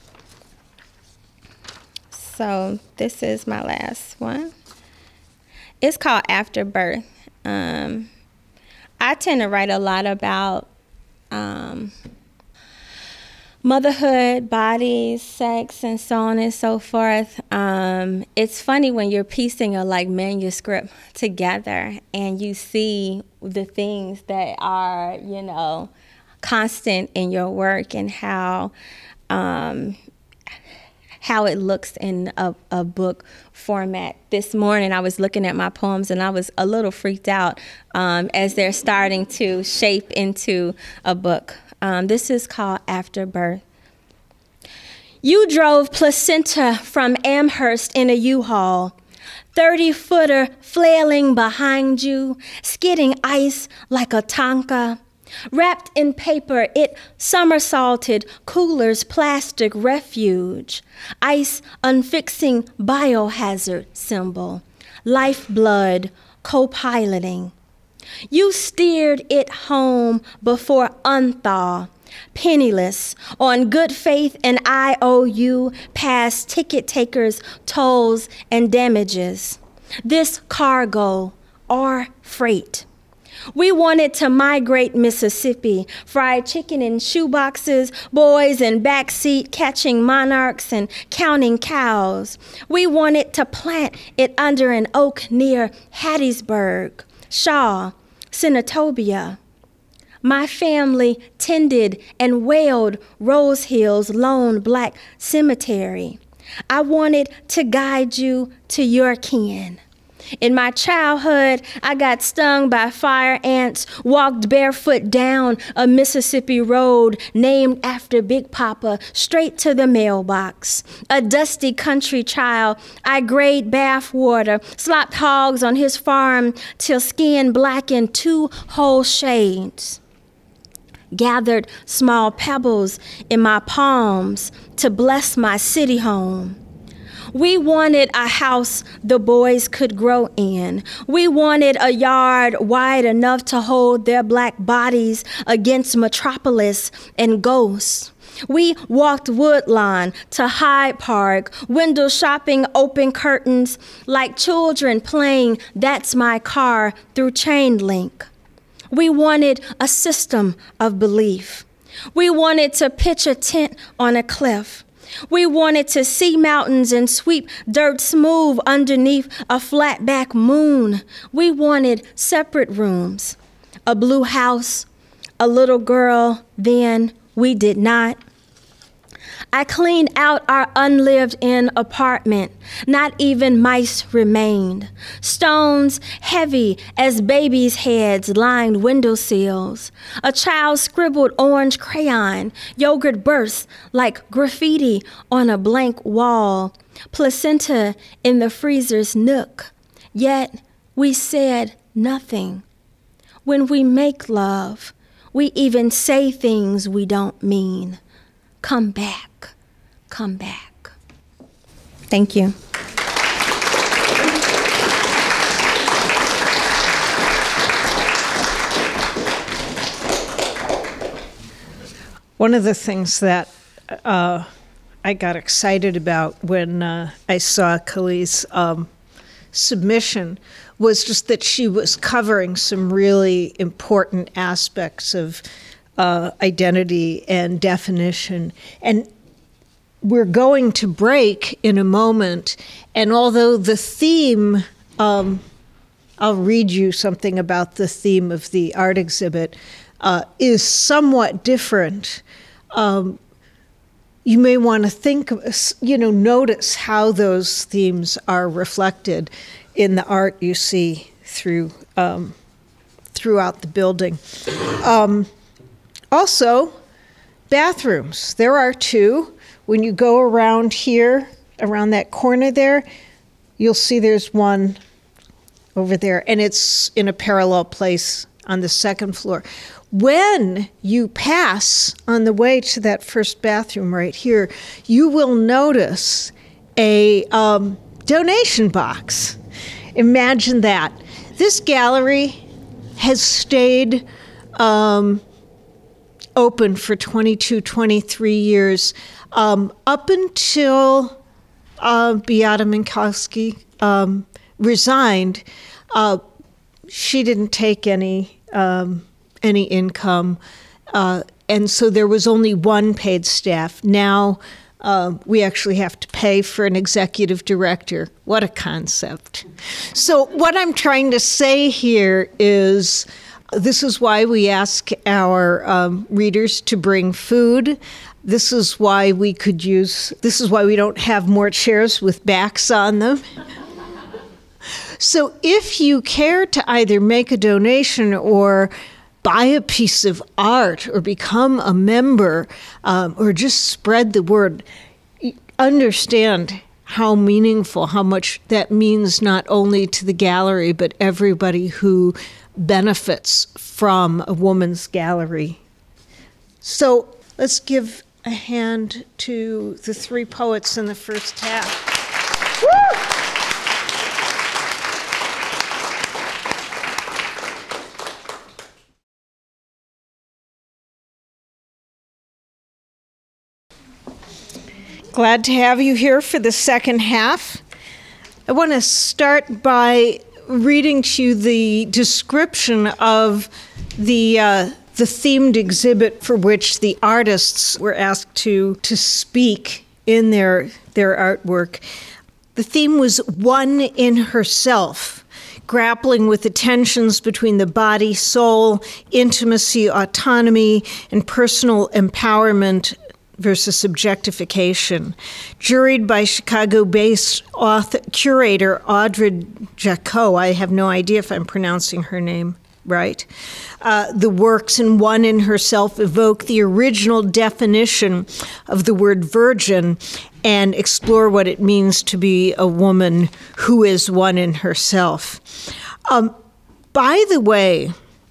So this is my last one. It's called Afterbirth. Um, I tend to write a lot about um, motherhood, bodies, sex, and so on and so forth. Um, it's funny when you're piecing a like manuscript together and you see the things that are, you know, constant in your work and how um, how it looks in a, a book format. This morning I was looking at my poems and I was a little freaked out um, as they're starting to shape into a book. Um, this is called Afterbirth. You drove placenta from Amherst in a U-Haul, thirty-footer flailing behind you, skidding ice like a Tonka. Wrapped in paper, it somersaulted cooler's plastic refuge. Ice unfixing biohazard symbol. Lifeblood co-piloting. You steered it home before unthaw. Penniless, on good faith and I O U, past ticket takers, tolls, and damages. This cargo or freight. We wanted to migrate Mississippi, fried chicken in shoeboxes, boys in backseat catching monarchs and counting cows. We wanted to plant it under an oak near Hattiesburg, Shaw, Senatobia. My family tended and wailed Rose Hill's lone black cemetery. I wanted to guide you to your kin. In my childhood, I got stung by fire ants, walked barefoot down a Mississippi road named after Big Papa, straight to the mailbox. A dusty country child, I grayed bath water, slopped hogs on his farm till skin blackened two whole shades. Gathered small pebbles in my palms to bless my city home. We wanted a house the boys could grow in. We wanted a yard wide enough to hold their black bodies against metropolis and ghosts. We walked Woodlawn to Hyde Park, window shopping open curtains, like children playing That's My Car through chain link. We wanted a system of belief. We wanted to pitch a tent on a cliff. We wanted to see mountains and sweep dirt smooth underneath a flat-back moon. We wanted separate rooms, a blue house, a little girl, then we did not. I cleaned out our unlived-in apartment. Not even mice remained. Stones heavy as babies' heads lined windowsills. A child scribbled orange crayon. Yogurt burst like graffiti on a blank wall. Placenta in the freezer's nook. Yet we said nothing. When we make love, we even say things we don't mean. Come back, come back. Thank you. One of the things that uh, I got excited about when uh, I saw Kali's um, submission was just that she was covering some really important aspects of Uh, identity and definition. And we're going to break in a moment. And although the theme, um, I'll read you something about the theme of the art exhibit, uh, is somewhat different. Um, you may want to think, you know, notice how those themes are reflected in the art you see through um, throughout the building. Um, Also, bathrooms. There are two. When you go around here, around that corner there, you'll see there's one over there, and it's in a parallel place on the second floor. When you pass on the way to that first bathroom right here, you will notice a um, donation box. Imagine that. This gallery has stayed um, open for twenty-two, twenty-three years, um, up until uh, Beata Minkowski um, resigned. Uh, she didn't take any um, any income, uh, and so there was only one paid staff. Now uh, we actually have to pay for an executive director. What a concept. So what I'm trying to say here is this is why we ask our um, readers to bring food. This is why we could use, this is why we don't have more chairs with backs on them. So if you care to either make a donation or buy a piece of art or become a member um, or just spread the word, understand how meaningful, how much that means not only to the gallery, but everybody who benefits from a woman's gallery. So let's give a hand to the three poets in the first half. Woo! Glad to have you here for the second half. I want to start by reading to you the description of the uh, the themed exhibit for which the artists were asked to to speak in their their artwork. The theme was One in Herself, grappling with the tensions between the body, soul, intimacy, autonomy, and personal empowerment versus objectification. Juried by Chicago-based author, curator Audrey Jaco. I have no idea if I'm pronouncing her name right. Uh, the works in One in Herself evoke the original definition of the word virgin and explore what it means to be a woman who is one in herself. Um, by the way,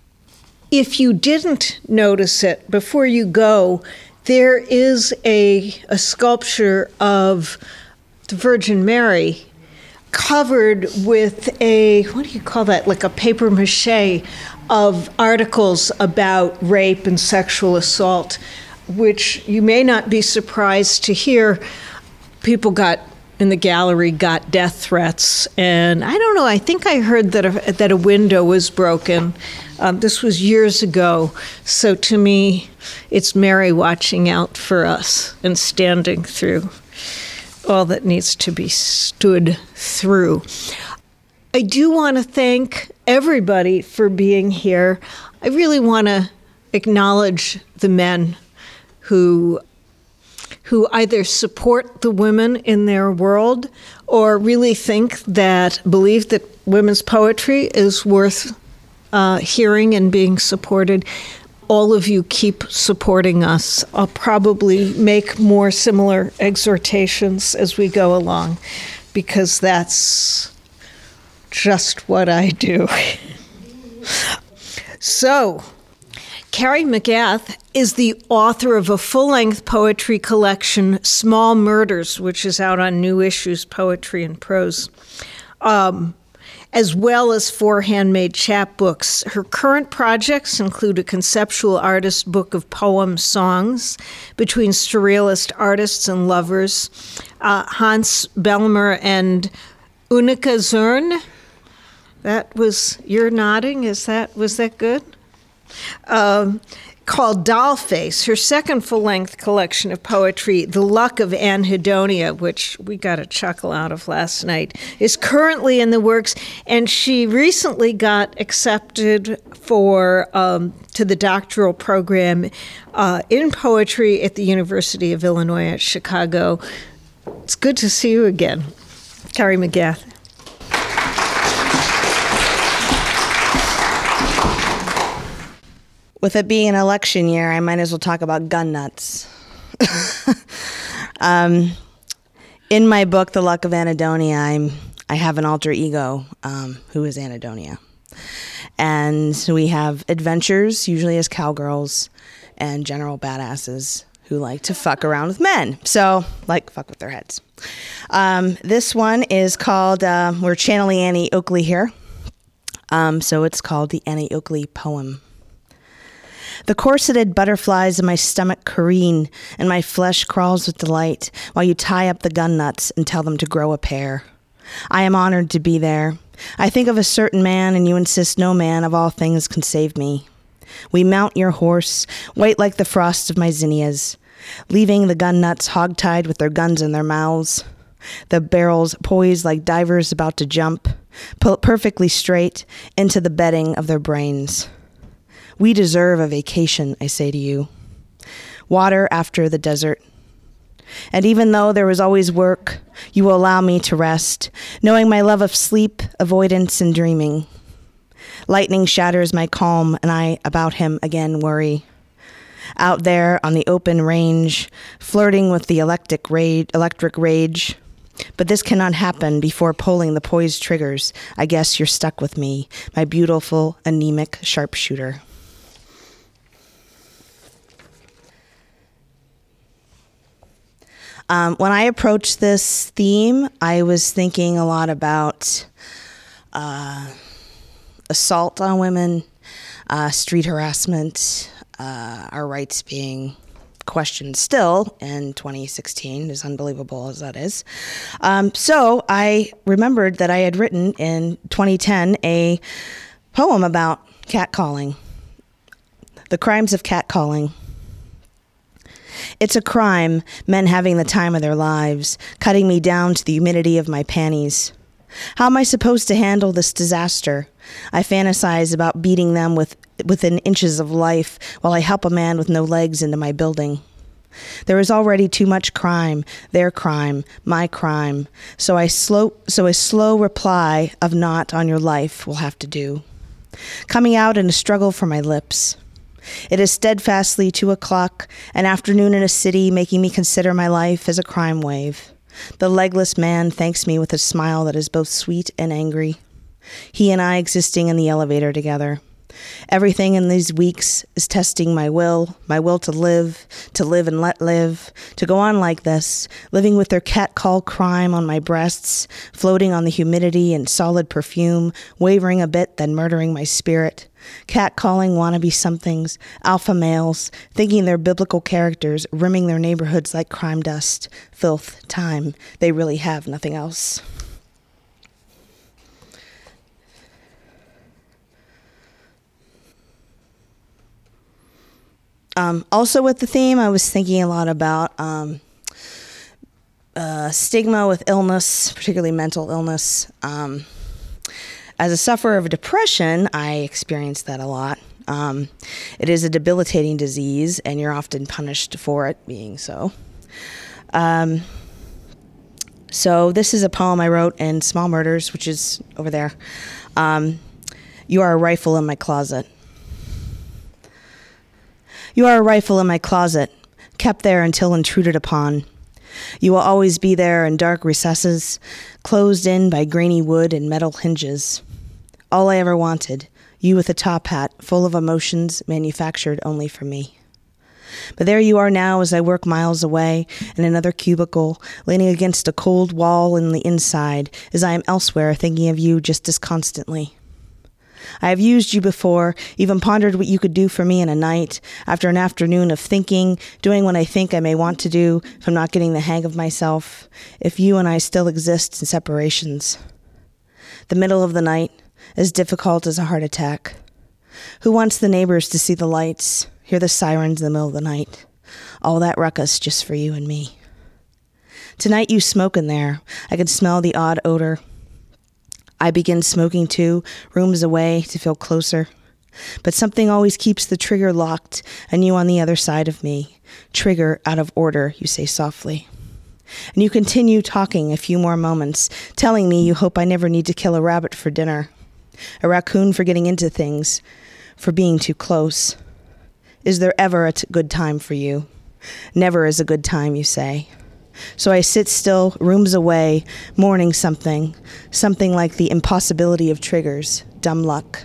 if you didn't notice it, before you go, there is a, a sculpture of the Virgin Mary covered with a, what do you call that, like a paper mache of articles about rape and sexual assault, which you may not be surprised to hear people got, in the gallery, got death threats. And I don't know, I think I heard that a, that a window was broken. Um, this was years ago. So to me, it's Mary watching out for us and standing through all that needs to be stood through. I do want to thank everybody for being here. I really want to acknowledge the men who who either support the women in their world or really think that, believe that women's poetry is worth uh, hearing and being supported. All of you keep supporting us. I'll probably make more similar exhortations as we go along, because that's just what I do. So, Carrie McGath is the author of a full-length poetry collection, Small Murders, which is out on New Issues Poetry and Prose, um, as well as four handmade chapbooks. Her current projects include a conceptual artist book of poem songs between surrealist artists and lovers, uh, Hans Bellmer and Unica Zern. That was, you're nodding, is that, was that good? Um, called Dollface, her second full-length collection of poetry, The Luck of Anhedonia, which we got a chuckle out of last night, is currently in the works, and she recently got accepted for um, to the doctoral program uh, in poetry at the University of Illinois at Chicago. It's good to see you again, Carrie McGath. with it being an election year, I might as well talk about gun nuts. um, in my book, The Luck of Anhedonia, I'm, I have an alter ego um, who is Anhedonia. And we have adventures, usually as cowgirls, and general badasses who like to fuck around with men. So, like, fuck with their heads. Um, this one is called, uh, we're channeling Annie Oakley here. Um, so it's called the Annie Oakley Poem. The corseted butterflies in my stomach careen, and my flesh crawls with delight while you tie up the gun nuts and tell them to grow a pair. I am honored to be there. I think of a certain man, and you insist no man of all things can save me. We mount your horse, white like the frost of my zinnias, leaving the gun nuts hog-tied with their guns in their mouths, the barrels poised like divers about to jump, pull perfectly straight into the bedding of their brains. We deserve a vacation, I say to you. Water after the desert. And even though there is always work, you will allow me to rest, knowing my love of sleep, avoidance, and dreaming. Lightning shatters my calm, and I about him again worry. Out there on the open range, flirting with the electric rage, electric rage. But this cannot happen before pulling the poised triggers. I guess you're stuck with me, my beautiful, anemic sharpshooter. Um, when I approached this theme, I was thinking a lot about uh, assault on women, uh, street harassment, uh, our rights being questioned still in twenty sixteen, as unbelievable as that is. Um, so I remembered that I had written in twenty ten a poem about catcalling, the crimes of catcalling. It's a crime, men having the time of their lives, cutting me down to the humidity of my panties. How am I supposed to handle this disaster? I fantasize about beating them with within inches of life while I help a man with no legs into my building. There is already too much crime, their crime, my crime, so I slow so a slow reply of not on your life will have to do. Coming out in a struggle for my lips. It is steadfastly two o'clock, an afternoon in a city, making me consider my life as a crime wave. The legless man thanks me with a smile that is both sweet and angry. He and I existing in the elevator together. Everything in these weeks is testing my will, my will to live, to live and let live, to go on like this, living with their catcall crime on my breasts, floating on the humidity and solid perfume, wavering a bit, then murdering my spirit. Catcalling wannabe somethings, alpha males, thinking they're biblical characters, rimming their neighborhoods like crime dust, filth, time. They really have nothing else. Um, also with the theme, I was thinking a lot about um, uh, stigma with illness, particularly mental illness. Um, as a sufferer of depression, I experienced that a lot. Um, it is a debilitating disease, and you're often punished for it being so. Um, so this is a poem I wrote in Small Murders, which is over there. Um, you are a rifle in my closet. You are a rifle in my closet, kept there until intruded upon. You will always be there in dark recesses, closed in by grainy wood and metal hinges. All I ever wanted, you with a top hat full of emotions manufactured only for me. But there you are now as I work miles away in another cubicle, leaning against a cold wall in the inside, as I am elsewhere thinking of you just as constantly. I have used you before, even pondered what you could do for me in a night, after an afternoon of thinking, doing what I think I may want to do, if I'm not getting the hang of myself, if you and I still exist in separations. The middle of the night, as difficult as a heart attack. Who wants the neighbors to see the lights, hear the sirens in the middle of the night? All that ruckus just for you and me. Tonight you smoke in there. I can smell the odd odor. I begin smoking too, rooms away to feel closer. But something always keeps the trigger locked, and you on the other side of me. Trigger out of order, you say softly. And you continue talking a few more moments, telling me you hope I never need to kill a rabbit for dinner. A raccoon for getting into things, for being too close. Is there ever a t- good time for you? Never is a good time, you say. So I sit still, rooms away, mourning something, something like the impossibility of triggers, dumb luck.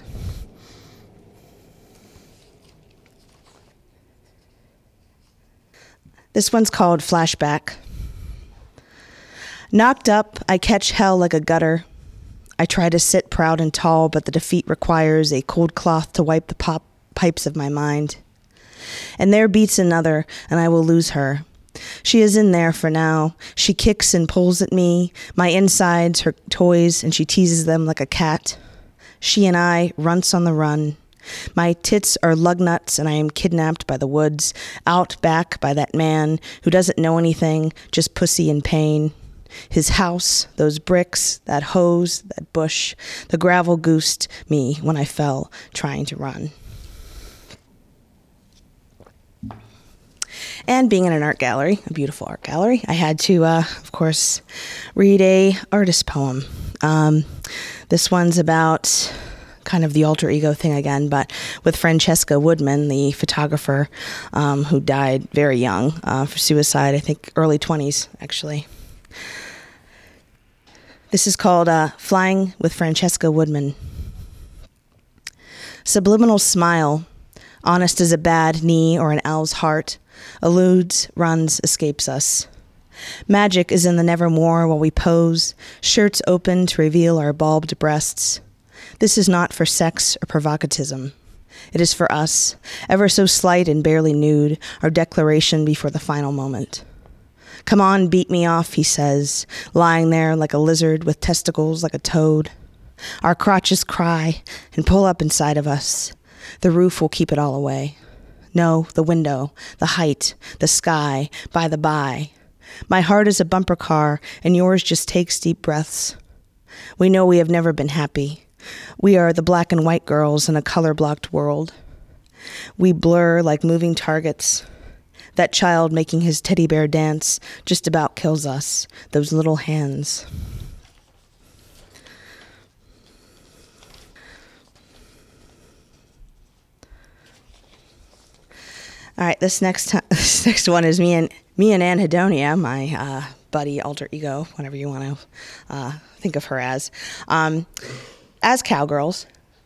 This one's called Flashback. Knocked up, I catch hell like a gutter. I try to sit proud and tall, but the defeat requires a cold cloth to wipe the pop pipes of my mind. And there beats another, and I will lose her. She is in there for now. She kicks and pulls at me, my insides, her toys, and she teases them like a cat. She and I, runts on the run. My tits are lug nuts, and I am kidnapped by the woods, out back by that man who doesn't know anything, just pussy and pain. His house, those bricks, that hose, that bush, the gravel goosed me when I fell trying to run. And being in an art gallery, a beautiful art gallery, I had to, uh, of course, read a artist poem. Um, this one's about kind of the alter ego thing again, but with Francesca Woodman, the photographer um, who died very young uh, for suicide, I think early twenties, actually. This is called uh, Flying with Francesca Woodman. Subliminal smile, honest as a bad knee or an owl's heart, eludes, runs, escapes us. Magic is in the nevermore while we pose, shirts open to reveal our bulbed breasts. This is not for sex or provocatism. It is for us, ever so slight and barely nude, our declaration before the final moment. Come on, beat me off, he says, lying there like a lizard with testicles like a toad. Our crotches cry and pull up inside of us. The roof will keep it all away. No, the window, the height, the sky, by the by. My heart is a bumper car, and yours just takes deep breaths. We know we have never been happy. We are the black and white girls in a color-blocked world. We blur like moving targets. That child making his teddy bear dance just about kills us, those little hands. All right, this next time, this next one is me and me and Anhedonia, my uh, buddy, alter ego, whatever you want to uh, think of her as, um, as cowgirls,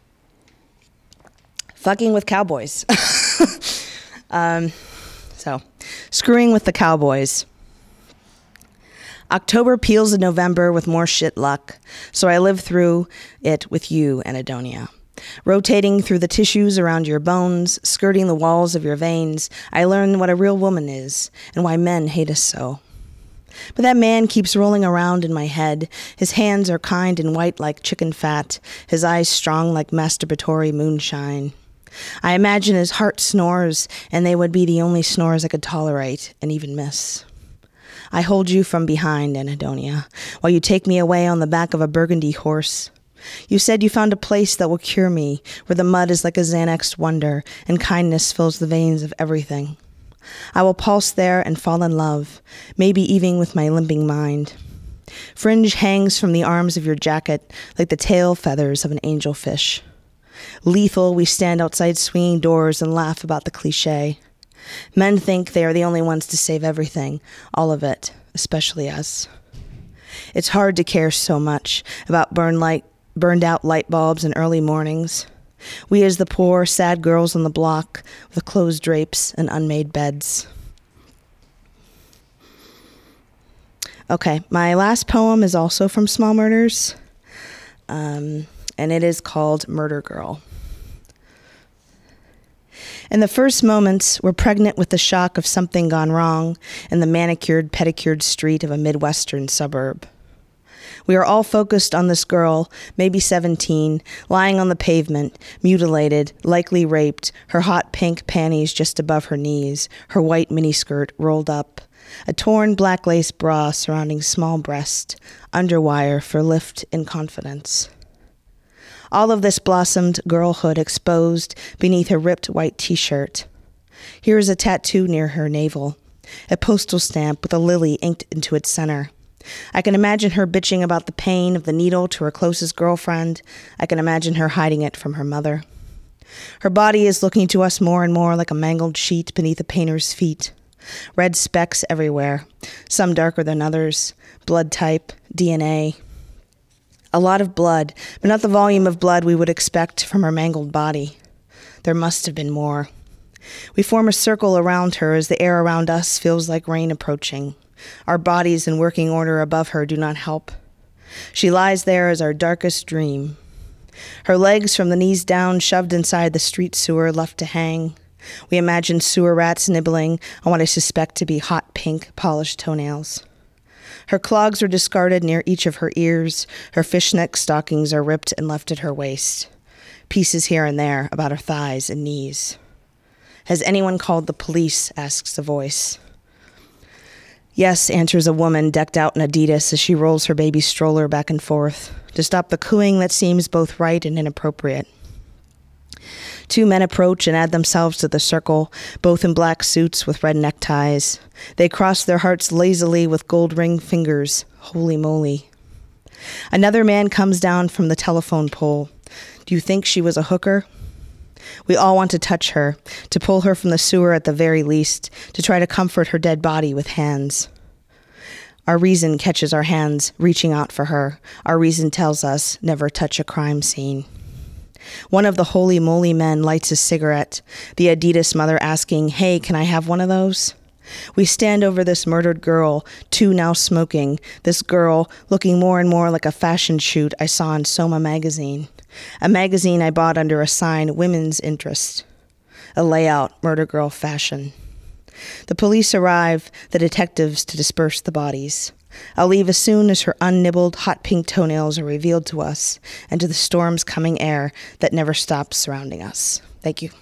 fucking with cowboys. um, so, screwing with the cowboys. October peels in November with more shit luck, so I live through it with you, Anhedonia. Rotating through the tissues around your bones, skirting the walls of your veins, I learn what a real woman is and why men hate us so. But that man keeps rolling around in my head. His hands are kind and white like chicken fat, his eyes strong like masturbatory moonshine. I imagine his heart snores, and they would be the only snores I could tolerate and even miss. I hold you from behind, Anhedonia, while you take me away on the back of a burgundy horse. You said you found a place that will cure me, where the mud is like a Xanaxed wonder, and kindness fills the veins of everything. I will pulse there and fall in love, maybe even with my limping mind. Fringe hangs from the arms of your jacket like the tail feathers of an angelfish. Lethal, we stand outside swinging doors and laugh about the cliché. Men think they are the only ones to save everything, all of it, especially us. It's hard to care so much about burn light burned out light bulbs and early mornings. We as the poor, sad girls on the block with closed drapes and unmade beds. Okay, my last poem is also from Small Murders, um, and it is called Murder Girl. In the first moments, we're pregnant with the shock of something gone wrong in the manicured, pedicured street of a Midwestern suburb. We are all focused on this girl, maybe seventeen, lying on the pavement, mutilated, likely raped, her hot pink panties just above her knees, her white miniskirt rolled up, a torn black lace bra surrounding small breast, underwire for lift in confidence. All of this blossomed girlhood exposed beneath her ripped white t-shirt. Here is a tattoo near her navel, a postal stamp with a lily inked into its center. I can imagine her bitching about the pain of the needle to her closest girlfriend. I can imagine her hiding it from her mother. Her body is looking to us more and more like a mangled sheet beneath a painter's feet. Red specks everywhere, some darker than others, blood type, D N A. A lot of blood, but not the volume of blood we would expect from her mangled body. There must have been more. We form a circle around her as the air around us feels like rain approaching. Our bodies in working order above her do not help. She lies there as our darkest dream. Her legs from the knees down shoved inside the street sewer left to hang. We imagine sewer rats nibbling on what I suspect to be hot pink polished toenails. Her clogs are discarded near each of her ears. Her fishnet stockings are ripped and left at her waist. Pieces here and there about her thighs and knees. Has anyone called the police? Asks a voice. Yes, answers a woman decked out in Adidas as she rolls her baby stroller back and forth to stop the cooing that seems both right and inappropriate. Two men approach and add themselves to the circle, both in black suits with red neckties. They cross their hearts lazily with gold ring fingers. Holy moly. Another man comes down from the telephone pole. Do you think she was a hooker? We all want to touch her, to pull her from the sewer at the very least, to try to comfort her dead body with hands. Our reason catches our hands reaching out for her. Our reason tells us never touch a crime scene. One of the holy moly men lights a cigarette, the Adidas mother asking, "Hey, can I have one of those?" We stand over this murdered girl, two now smoking, this girl looking more and more like a fashion shoot I saw in Soma magazine, a magazine I bought under a sign, Women's Interest, a layout, murder girl fashion. The police arrive, the detectives to disperse the bodies. I'll leave as soon as her unnibbled, hot pink toenails are revealed to us and to the storm's coming air that never stops surrounding us. Thank you.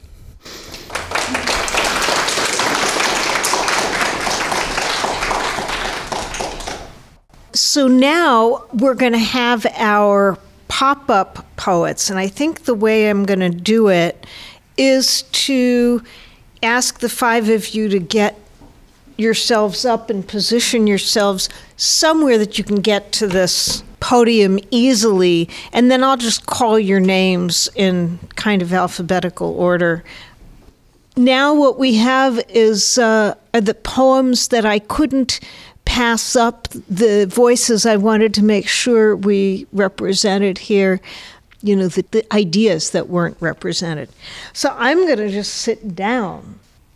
So now we're going to have our pop-up poets, and I think the way I'm going to do it is to ask the five of you to get yourselves up and position yourselves somewhere that you can get to this podium easily, and then I'll just call your names in kind of alphabetical order. Now what we have is uh, are the poems that I couldn't pass up, the voices I wanted to make sure we represented here, you know, the, the ideas that weren't represented. So I'm going to just sit down.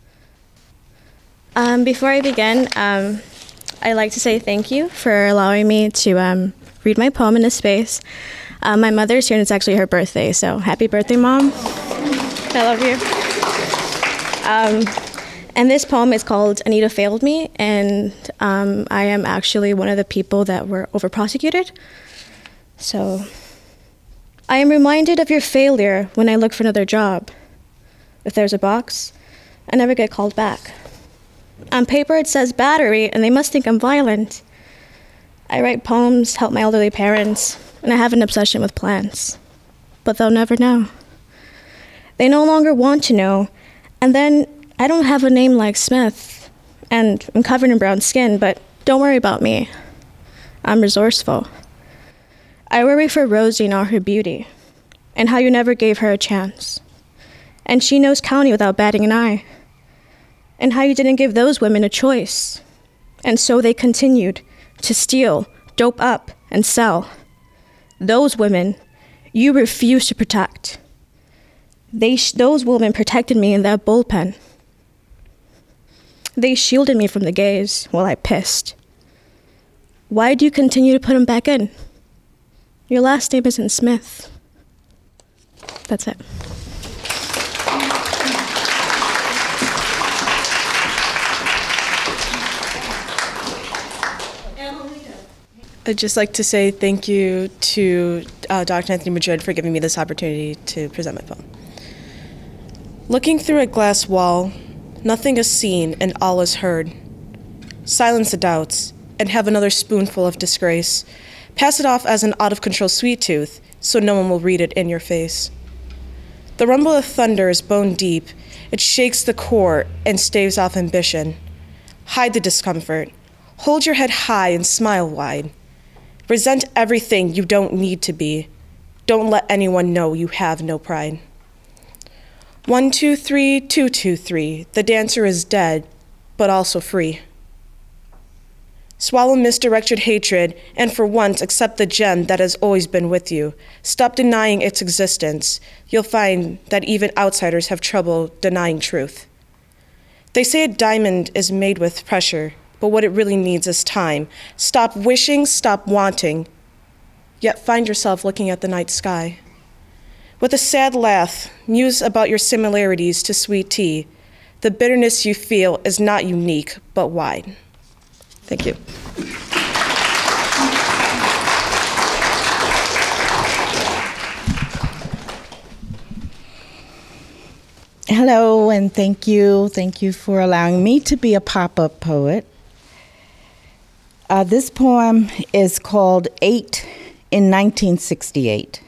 Um, before I begin, um, I'd like to say thank you for allowing me to um, read my poem in this space. Uh, my mother's here, and it's actually her birthday, so happy birthday, Mom. I love you. Um, and this poem is called Anita Failed Me, and um, I am actually one of the people that were over-prosecuted. So, I am reminded of your failure when I look for another job. If there's a box, I never get called back. On paper it says battery, and they must think I'm violent. I write poems, help my elderly parents, and I have an obsession with plants. But they'll never know. They no longer want to know, and then I don't have a name like Smith, and I'm covered in brown skin, but don't worry about me. I'm resourceful. I worry for Rosie and all her beauty, and how you never gave her a chance. And she knows county without batting an eye. And how you didn't give those women a choice. And so they continued to steal, dope up, and sell. Those women, you refused to protect. They sh- those women protected me in that bullpen. They shielded me from the gays while I pissed. Why do you continue to put them back in? Your last name isn't Smith. That's it. I'd just like to say thank you to uh, Doctor Anthony Madrid for giving me this opportunity to present my poem. Looking through a glass wall, nothing is seen and all is heard. Silence the doubts and have another spoonful of disgrace. Pass it off as an out-of-control sweet tooth so no one will read it in your face. The rumble of thunder is bone deep. It shakes the core and staves off ambition. Hide the discomfort. Hold your head high and smile wide. Resent everything you don't need to be. Don't let anyone know you have no pride. One, two, three, two, two, three. The dancer is dead, but also free. Swallow misdirected hatred, and for once accept the gem that has always been with you. Stop denying its existence. You'll find that even outsiders have trouble denying truth. They say a diamond is made with pressure, but what it really needs is time. Stop wishing, stop wanting, yet find yourself looking at the night sky. With a sad laugh, muse about your similarities to sweet tea. The bitterness you feel is not unique, but wide. Thank you. Hello, and thank you. Thank you for allowing me to be a pop-up poet. Uh, this poem is called Eight in nineteen sixty-eight.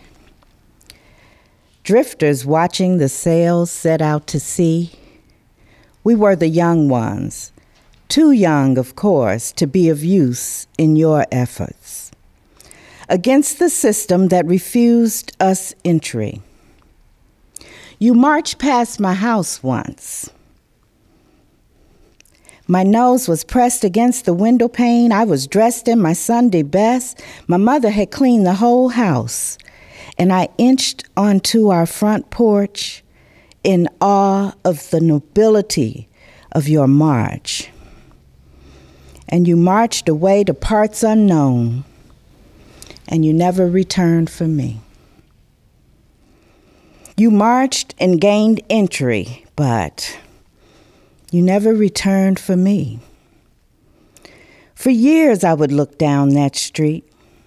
Drifters watching the sails set out to sea. We were the young ones. Too young, of course, to be of use in your efforts. Against the system that refused us entry. You marched past my house once. My nose was pressed against the window pane. I was dressed in my Sunday best. My mother had cleaned the whole house. And I inched onto our front porch in awe of the nobility of your march. And you marched away to parts unknown, and you never returned for me. You marched and gained entry, but you never returned for me. For years I would look down that street.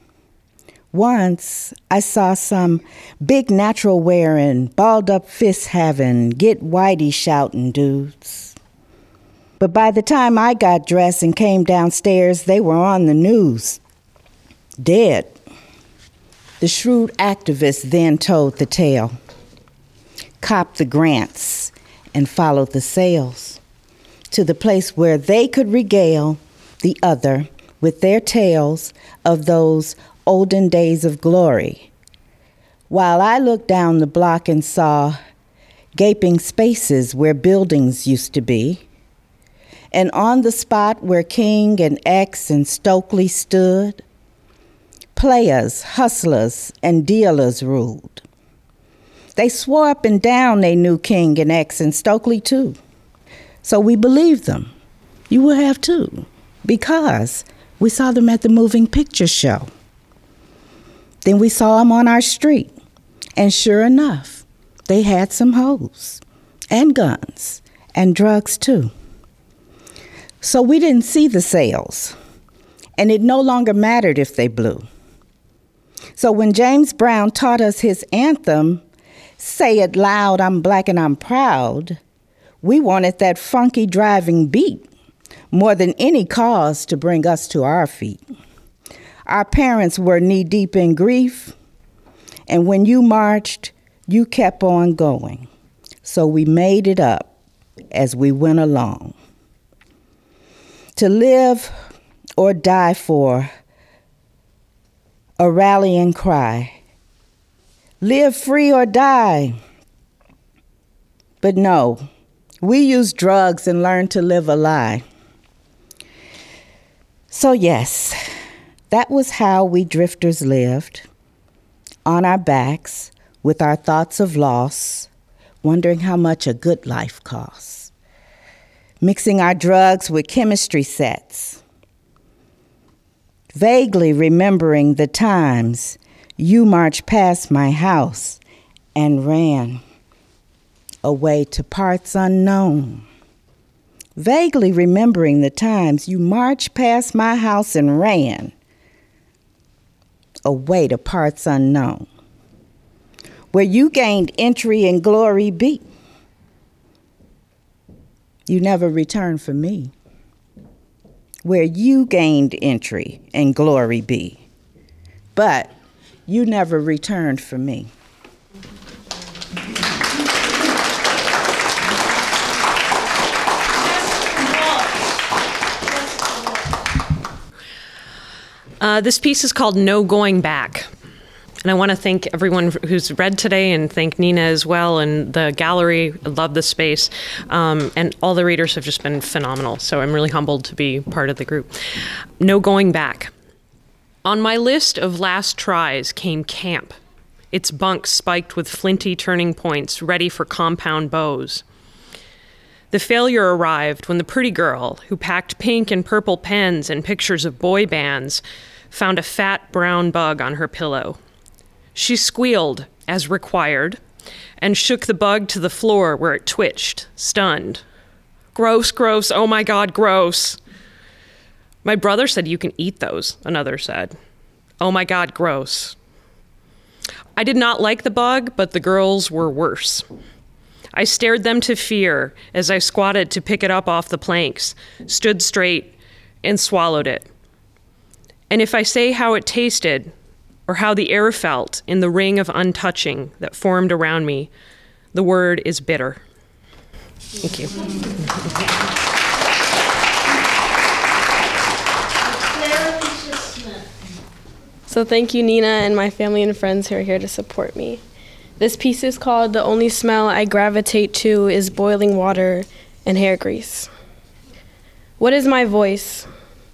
Once I saw some big natural wearing, balled up fist having, get whitey shouting dudes. But by the time I got dressed and came downstairs, they were on the news. Dead. The shrewd activist then told the tale, copped the grants, and followed the sales to the place where they could regale the other with their tales of those olden days of glory. While I looked down the block and saw gaping spaces where buildings used to be, and on the spot where King and X and Stokely stood, players, hustlers, and dealers ruled. They swore up and down they knew King and X and Stokely too. So we believed them. You will have too, because we saw them at the moving picture show. Then we saw them on our street, and sure enough, they had some hoes, and guns, and drugs too. So we didn't see the sales, and it no longer mattered if they blew. So when James Brown taught us his anthem, Say It Loud, I'm Black and I'm Proud, we wanted that funky driving beat more than any cause to bring us to our feet. Our parents were knee-deep in grief, and when you marched, you kept on going. So we made it up as we went along. To live or die for a rallying cry. Live free or die. But no, we used drugs and learned to live a lie. So yes, that was how we drifters lived, on our backs, with our thoughts of loss, wondering how much a good life costs. Mixing our drugs with chemistry sets, vaguely remembering the times you marched past my house and ran away to parts unknown. Vaguely remembering the times you marched past my house and ran away to parts unknown, where you gained entry and glory be. You never returned for me, where you gained entry and glory be. But you never returned for me. Uh, this piece is called No Going Back. And I want to thank everyone who's read today and thank Nina as well and the gallery. I love the space. Um, and all the readers have just been phenomenal. So I'm really humbled to be part of the group. No going back. On my list of last tries came camp. Its bunks spiked with flinty turning points ready for compound bows. The failure arrived when the pretty girl, who packed pink and purple pens and pictures of boy bands, found a fat brown bug on her pillow. She squealed, as required, and shook the bug to the floor where it twitched, stunned. Gross, gross, oh my God, gross. My brother said you can eat those, another said. Oh my God, gross. I did not like the bug, but the girls were worse. I stared them to fear as I squatted to pick it up off the planks, stood straight, and swallowed it. And if I say how it tasted, or how the air felt in the ring of untouching that formed around me, the word is bitter. Thank you. So thank you, Nina, and my family and friends who are here to support me. This piece is called The Only Smell I Gravitate To Is Boiling Water and Hair Grease. What is my voice?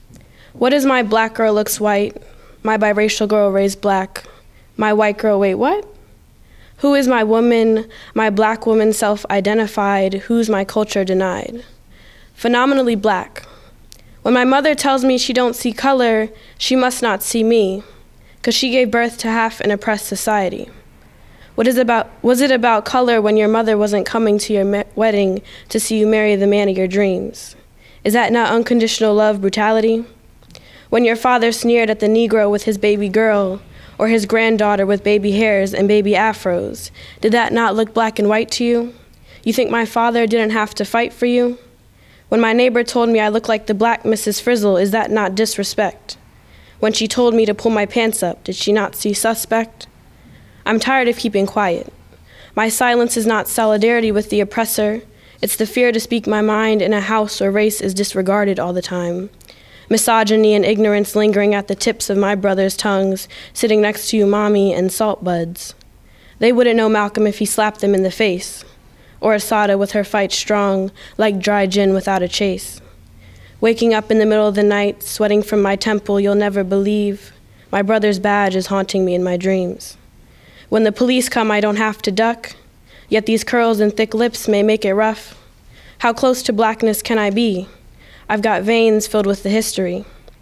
What is my black girl looks white? My biracial girl raised black. My white girl, wait, what? Who is my woman, my black woman self-identified? Who's my culture denied? Phenomenally black. When my mother tells me she don't see color, she must not see me, 'cause she gave birth to half an oppressed society. What is about, was it about color when your mother wasn't coming to your me- wedding to see you marry the man of your dreams? Is that not unconditional love brutality? When your father sneered at the Negro with his baby girl, or his granddaughter with baby hairs and baby afros, did that not look black and white to you? You think my father didn't have to fight for you? When my neighbor told me I look like the black Missus Frizzle, is that not disrespect? When she told me to pull my pants up, did she not see suspect? I'm tired of keeping quiet. My silence is not solidarity with the oppressor. It's the fear to speak my mind in a house where race is disregarded all the time. Misogyny and ignorance lingering at the tips of my brother's tongues, sitting next to you, mommy, and salt buds. They wouldn't know Malcolm if he slapped them in the face, or Assata with her fight strong, like dry gin without a chase. Waking up in the middle of the night, sweating from my temple, you'll never believe. My brother's badge is haunting me in my dreams. When the police come, I don't have to duck, yet these curls and thick lips may make it rough. How close to blackness can I be? I've got veins filled with the history.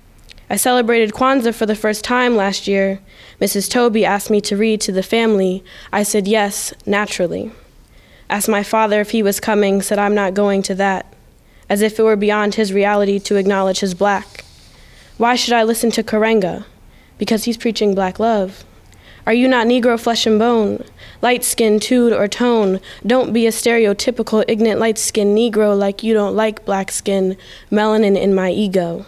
I celebrated Kwanzaa for the first time last year. Missus Toby asked me to read to the family. I said yes, naturally. Asked my father if he was coming, said I'm not going to that, as if it were beyond his reality to acknowledge his black. Why should I listen to Karenga? Because he's preaching black love. Are you not Negro flesh and bone? Light skin, tude, or tone? Don't be a stereotypical, ignorant, light-skinned Negro like you don't like black skin, melanin in my ego.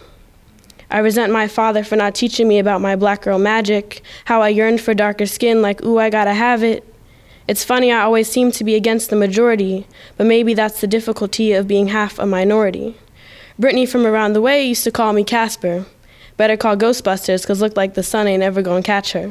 I resent my father for not teaching me about my black girl magic, how I yearned for darker skin like, ooh, I gotta have it. It's funny I always seem to be against the majority, but maybe that's the difficulty of being half a minority. Brittany from around the way used to call me Casper. Better call Ghostbusters, 'cause look like the sun ain't ever gonna catch her.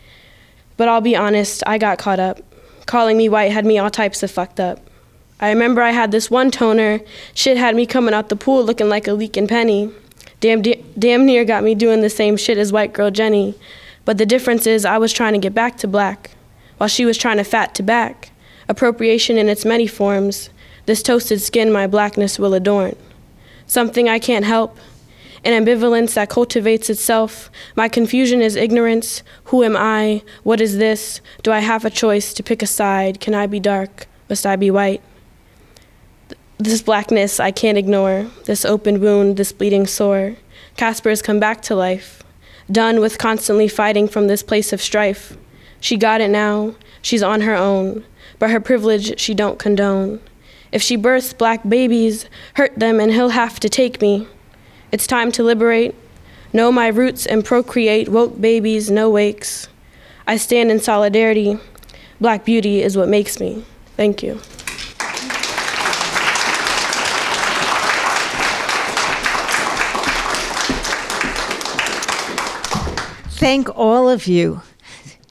But I'll be honest, I got caught up. Calling me white had me all types of fucked up. I remember I had this one toner, shit had me coming out the pool looking like a leaking penny. Damn, de- damn near got me doing the same shit as white girl Jenny. But the difference is I was trying to get back to black, while she was trying to fat to back. Appropriation in its many forms. This toasted skin my blackness will adorn. Something I can't help. An ambivalence that cultivates itself. My confusion is ignorance. Who am I? What is this? Do I have a choice to pick a side? Can I be dark? Must I be white? This blackness I can't ignore. This open wound, this bleeding sore. Casper has come back to life. Done with constantly fighting from this place of strife. She got it now. She's on her own. But her privilege she don't condone. If she births black babies, hurt them and he'll have to take me. It's time to liberate, know my roots and procreate, woke babies, no wakes. I stand in solidarity. Black beauty is what makes me. Thank you. Thank all of you.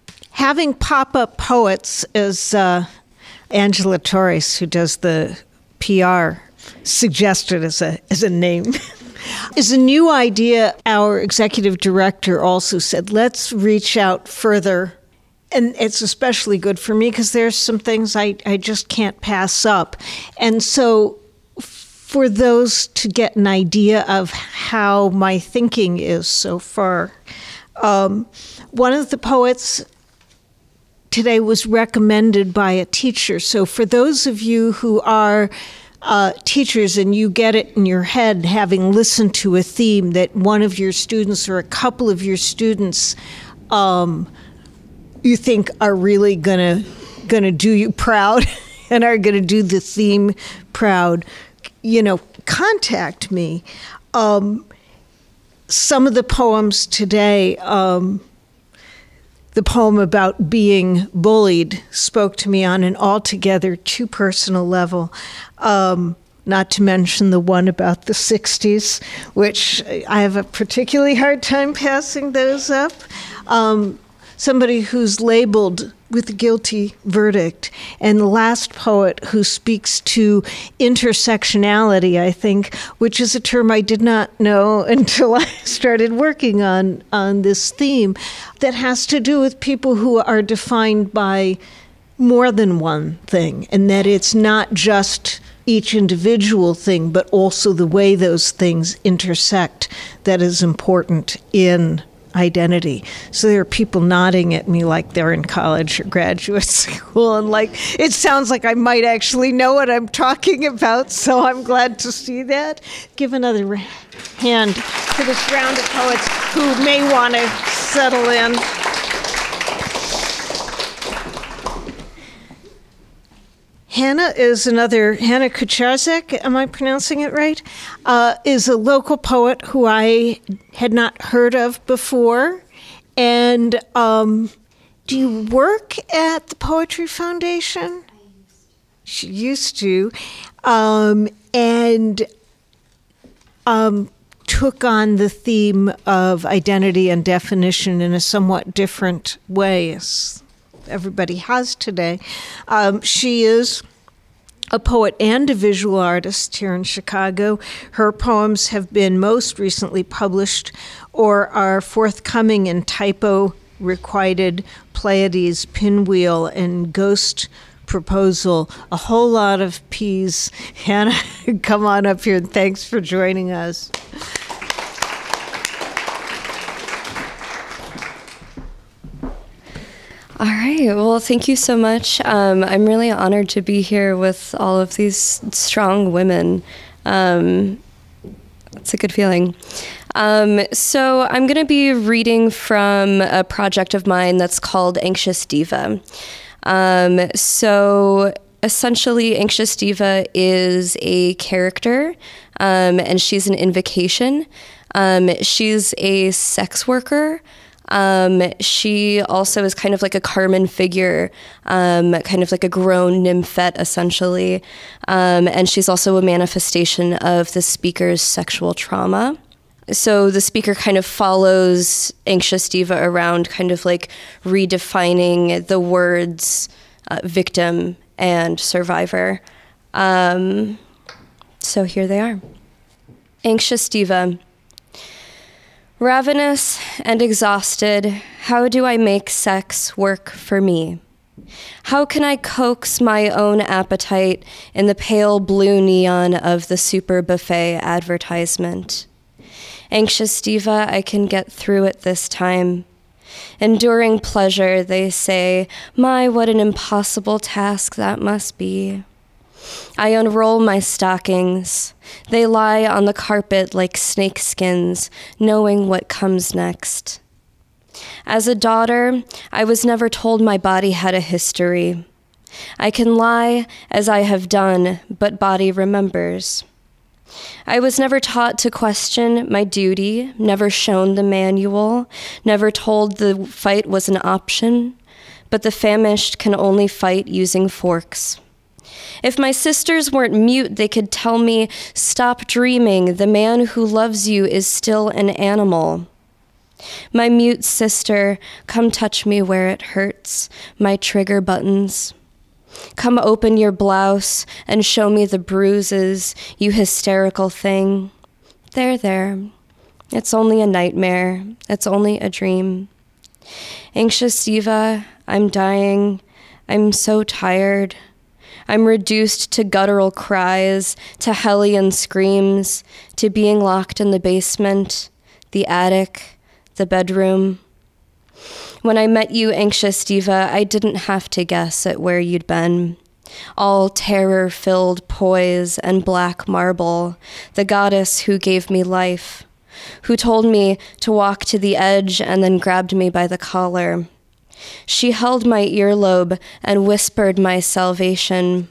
having pop-up poets, as uh, Angela Torres, who does the P R, suggested as a as a name, is a new idea. Our executive director also said, let's reach out further. And it's especially good for me because there's some things I, I just can't pass up. And so for those to get an idea of how my thinking is so far, um, one of the poets today was recommended by a teacher. So for those of you who are uh, teachers and you get it in your head, having listened to a theme that one of your students or a couple of your students um, you think are really gonna gonna do you proud and are gonna do the theme proud, you know, contact me. Um, some of the poems today, um, the poem about being bullied spoke to me on an altogether too personal level, um, not to mention the one about the sixties, which I have a particularly hard time passing those up. Um, somebody who's labeled with a guilty verdict, and the last poet who speaks to intersectionality, I think, which is a term I did not know until I started working on, on this theme, that has to do with people who are defined by more than one thing, and that it's not just each individual thing, but also the way those things intersect that is important in identity. So there are people nodding at me like they're in college or graduate school, and like it sounds like I might actually know what I'm talking about, so I'm glad to see that. Give another hand to this round of poets who may want to settle in. Hannah is another, Hannah Kucharzek, am I pronouncing it right? Uh, is a local poet who I had not heard of before. And um, do you work at the Poetry Foundation? She used to. Um, and um, took on the theme of identity and definition in a somewhat different way, as everybody has today. Um, she is a poet and a visual artist here in Chicago. Her poems have been most recently published or are forthcoming in Typo, Requited, Pleiades, Pinwheel, and Ghost Proposal. A whole lot of P's. Hannah, come on up here, and thanks for joining us. All right. Well, thank you so much. Um, I'm really honored to be here with all of these strong women. Um, it's a good feeling. Um, so I'm going to be reading from a project of mine that's called Anxious Diva. Um, so essentially, Anxious Diva is a character, um, and she's an invocation. Um, she's a sex worker. Um, she also is kind of like a Carmen figure, um, kind of like a grown nymphette, essentially. Um, and she's also a manifestation of the speaker's sexual trauma. So the speaker kind of follows Anxious Diva around, kind of like redefining the words uh, victim and survivor. Um, so here they are. Anxious Diva. Ravenous and exhausted, how do I make sex work for me? How can I coax my own appetite in the pale blue neon of the super buffet advertisement? Anxious Diva, I can get through it this time. Enduring pleasure, they say, my, what an impossible task that must be. I unroll my stockings. They lie on the carpet like snake skins, knowing what comes next. As a daughter, I was never told my body had a history. I can lie as I have done, but body remembers. I was never taught to question my duty, never shown the manual, never told the fight was an option, but the famished can only fight using forks. If my sisters weren't mute, they could tell me, stop dreaming, the man who loves you is still an animal. My mute sister, come touch me where it hurts, my trigger buttons. Come open your blouse and show me the bruises, you hysterical thing. There, there. It's only a nightmare. It's only a dream. Anxious diva, I'm dying. I'm so tired. I'm reduced to guttural cries, to hellion screams, to being locked in the basement, the attic, the bedroom. When I met you, anxious diva, I didn't have to guess at where you'd been. All terror-filled poise and black marble, the goddess who gave me life, who told me to walk to the edge and then grabbed me by the collar. She held my earlobe and whispered my salvation.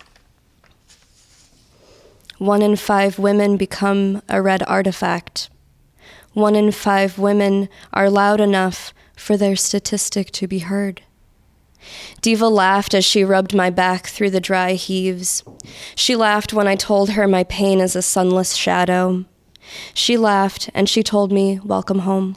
One in five women become a red artifact. One in five women are loud enough for their statistic to be heard. Diva laughed as she rubbed my back through the dry heaves. She laughed when I told her my pain is a sunless shadow. She laughed and she told me, welcome home.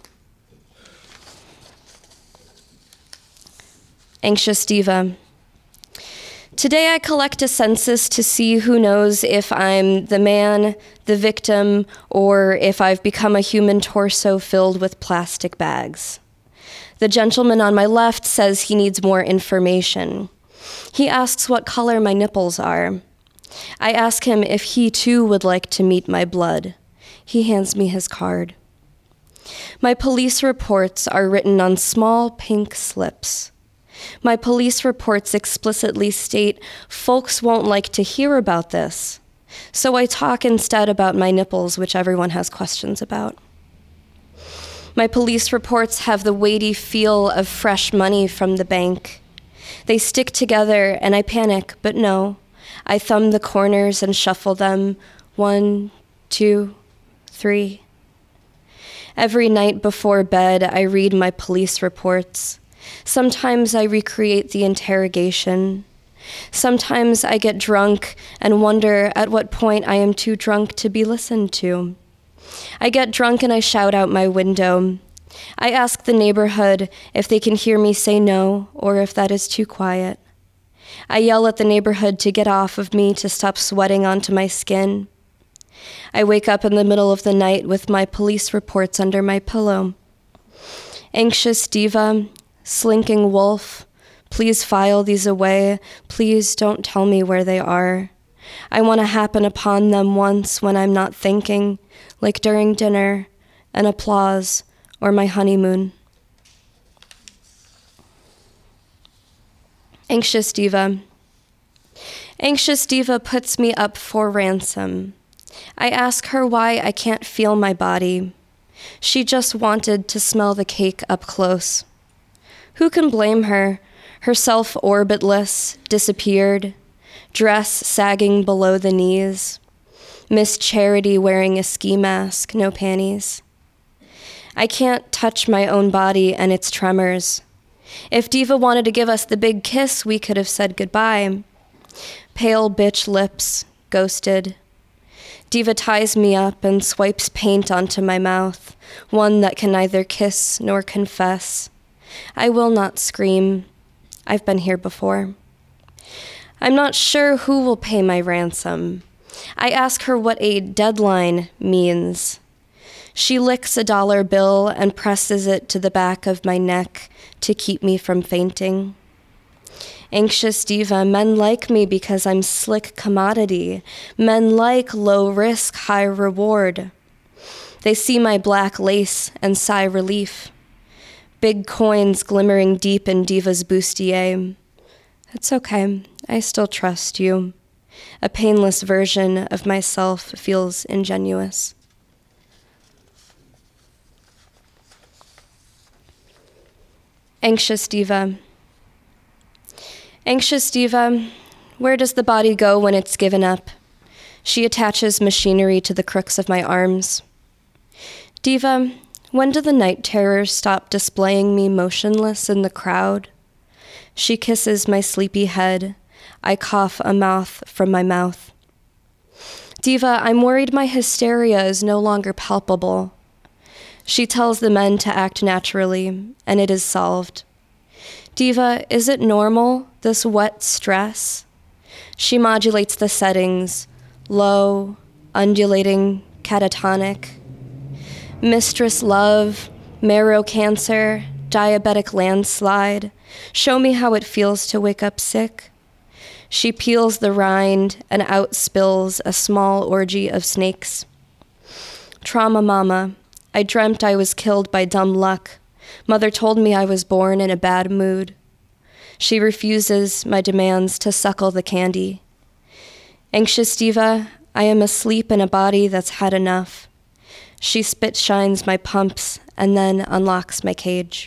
Anxious diva. Today I collect a census to see who knows if I'm the man, the victim, or if I've become a human torso filled with plastic bags. The gentleman on my left says he needs more information. He asks what color my nipples are. I ask him if he too would like to meet my blood. He hands me his card. My police reports are written on small pink slips. My police reports explicitly state folks won't like to hear about this, so I talk instead about my nipples, which everyone has questions about. My police reports have the weighty feel of fresh money from the bank. They stick together and I panic, but no. I thumb the corners and shuffle them. One, two, three. Every night before bed, I read my police reports. Sometimes I recreate the interrogation. Sometimes I get drunk and wonder at what point I am too drunk to be listened to. I get drunk and I shout out my window. I ask the neighborhood if they can hear me say no or if that is too quiet. I yell at the neighborhood to get off of me, to stop sweating onto my skin. I wake up in the middle of the night with my police reports under my pillow. Anxious diva, slinking wolf, please file these away. Please don't tell me where they are. I want to happen upon them once when I'm not thinking, like during dinner, an applause, or my honeymoon. Anxious diva. Anxious diva puts me up for ransom. I ask her why I can't feel my body. She just wanted to smell the cake up close. Who can blame her? Herself orbitless, disappeared, dress sagging below the knees, Miss Charity wearing a ski mask, no panties. I can't touch my own body and its tremors. If Diva wanted to give us the big kiss, we could have said goodbye. Pale bitch lips, ghosted. Diva ties me up and swipes paint onto my mouth, one that can neither kiss nor confess. I will not scream. I've been here before. I'm not sure who will pay my ransom. I ask her what a deadline means. She licks a dollar bill and presses it to the back of my neck to keep me from fainting. Anxious diva, men like me because I'm slick commodity. Men like low risk, high reward. They see my black lace and sigh relief. Big coins glimmering deep in diva's bustier. It's okay, I still trust you. A painless version of myself feels ingenuous. Anxious diva. Anxious diva, where does the body go when it's given up? She attaches machinery to the crooks of my arms. Diva, when do the night terrors stop displaying me motionless in the crowd? She kisses my sleepy head. I cough a mouth from my mouth. Diva, I'm worried my hysteria is no longer palpable. She tells the men to act naturally, and it is solved. Diva, is it normal, this wet stress? She modulates the settings, low, undulating, catatonic. Mistress love, marrow cancer, diabetic landslide. Show me how it feels to wake up sick. She peels the rind and out spills a small orgy of snakes. Trauma mama, I dreamt I was killed by dumb luck. Mother told me I was born in a bad mood. She refuses my demands to suckle the candy. Anxious diva, I am asleep in a body that's had enough. She spit shines my pumps and then unlocks my cage.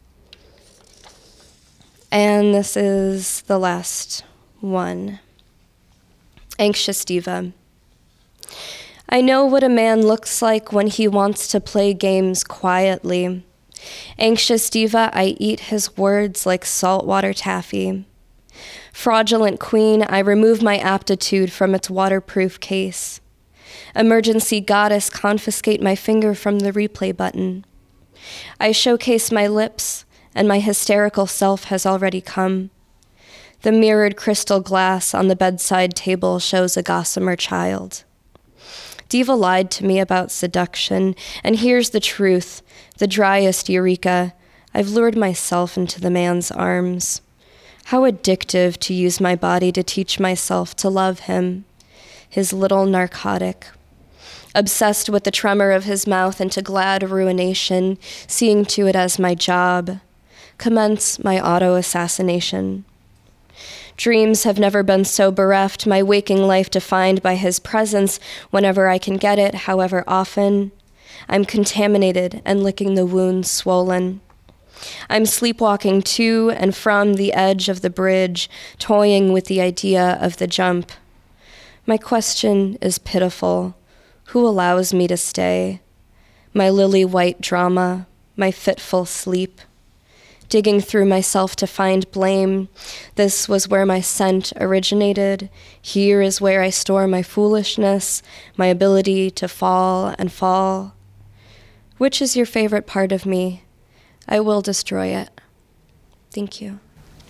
And this is the last one. Anxious diva. I know what a man looks like when he wants to play games quietly. Anxious diva, I eat his words like saltwater taffy. Fraudulent queen, I remove my aptitude from its waterproof case. Emergency goddess, confiscate my finger from the replay button. I showcase my lips, and my hysterical self has already come. The mirrored crystal glass on the bedside table shows a gossamer child. Diva lied to me about seduction, and here's the truth, the driest eureka. I've lured myself into the man's arms. How addictive to use my body to teach myself to love him, his little narcotic. Obsessed with the tremor of his mouth into glad ruination, seeing to it as my job. Commence my auto-assassination. Dreams have never been so bereft, my waking life defined by his presence whenever I can get it, however often. I'm contaminated and licking the wounds swollen. I'm sleepwalking to and from the edge of the bridge, toying with the idea of the jump. My question is pitiful. Who allows me to stay? My lily-white drama, my fitful sleep. Digging through myself to find blame. This was where my scent originated. Here is where I store my foolishness, my ability to fall and fall. Which is your favorite part of me? I will destroy it. Thank you.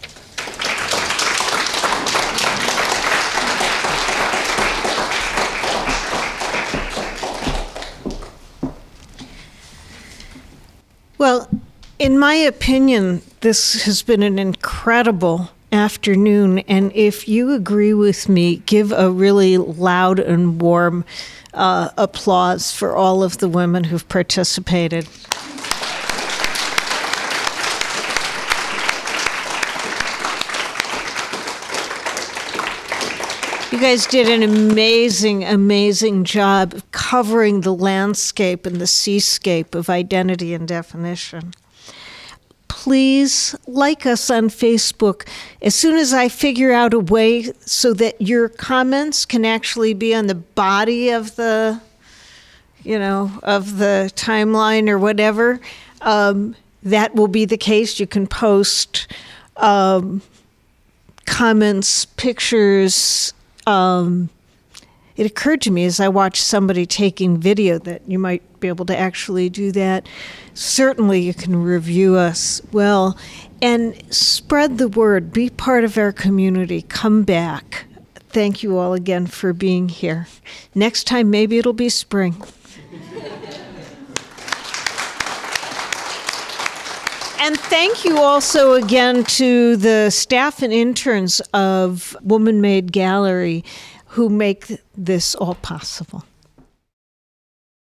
Well, in my opinion, this has been an incredible afternoon, and if you agree with me, give a really loud and warm uh, applause for all of the women who've participated. You guys did an amazing, amazing job of covering the landscape and the seascape of identity and definition. Please like us on Facebook. As soon as I figure out a way so that your comments can actually be on the body of the, you know, of the timeline or whatever, um, that will be the case. You can post um, comments, pictures. Um, it occurred to me as I watched somebody taking video that you might be able to actually do that. Certainly you can review us well and spread the word. Be part of our community. Come back. Thank you all again for being here. Next time, maybe it'll be spring. And thank you also again to the staff and interns of Woman Made Gallery who make this all possible.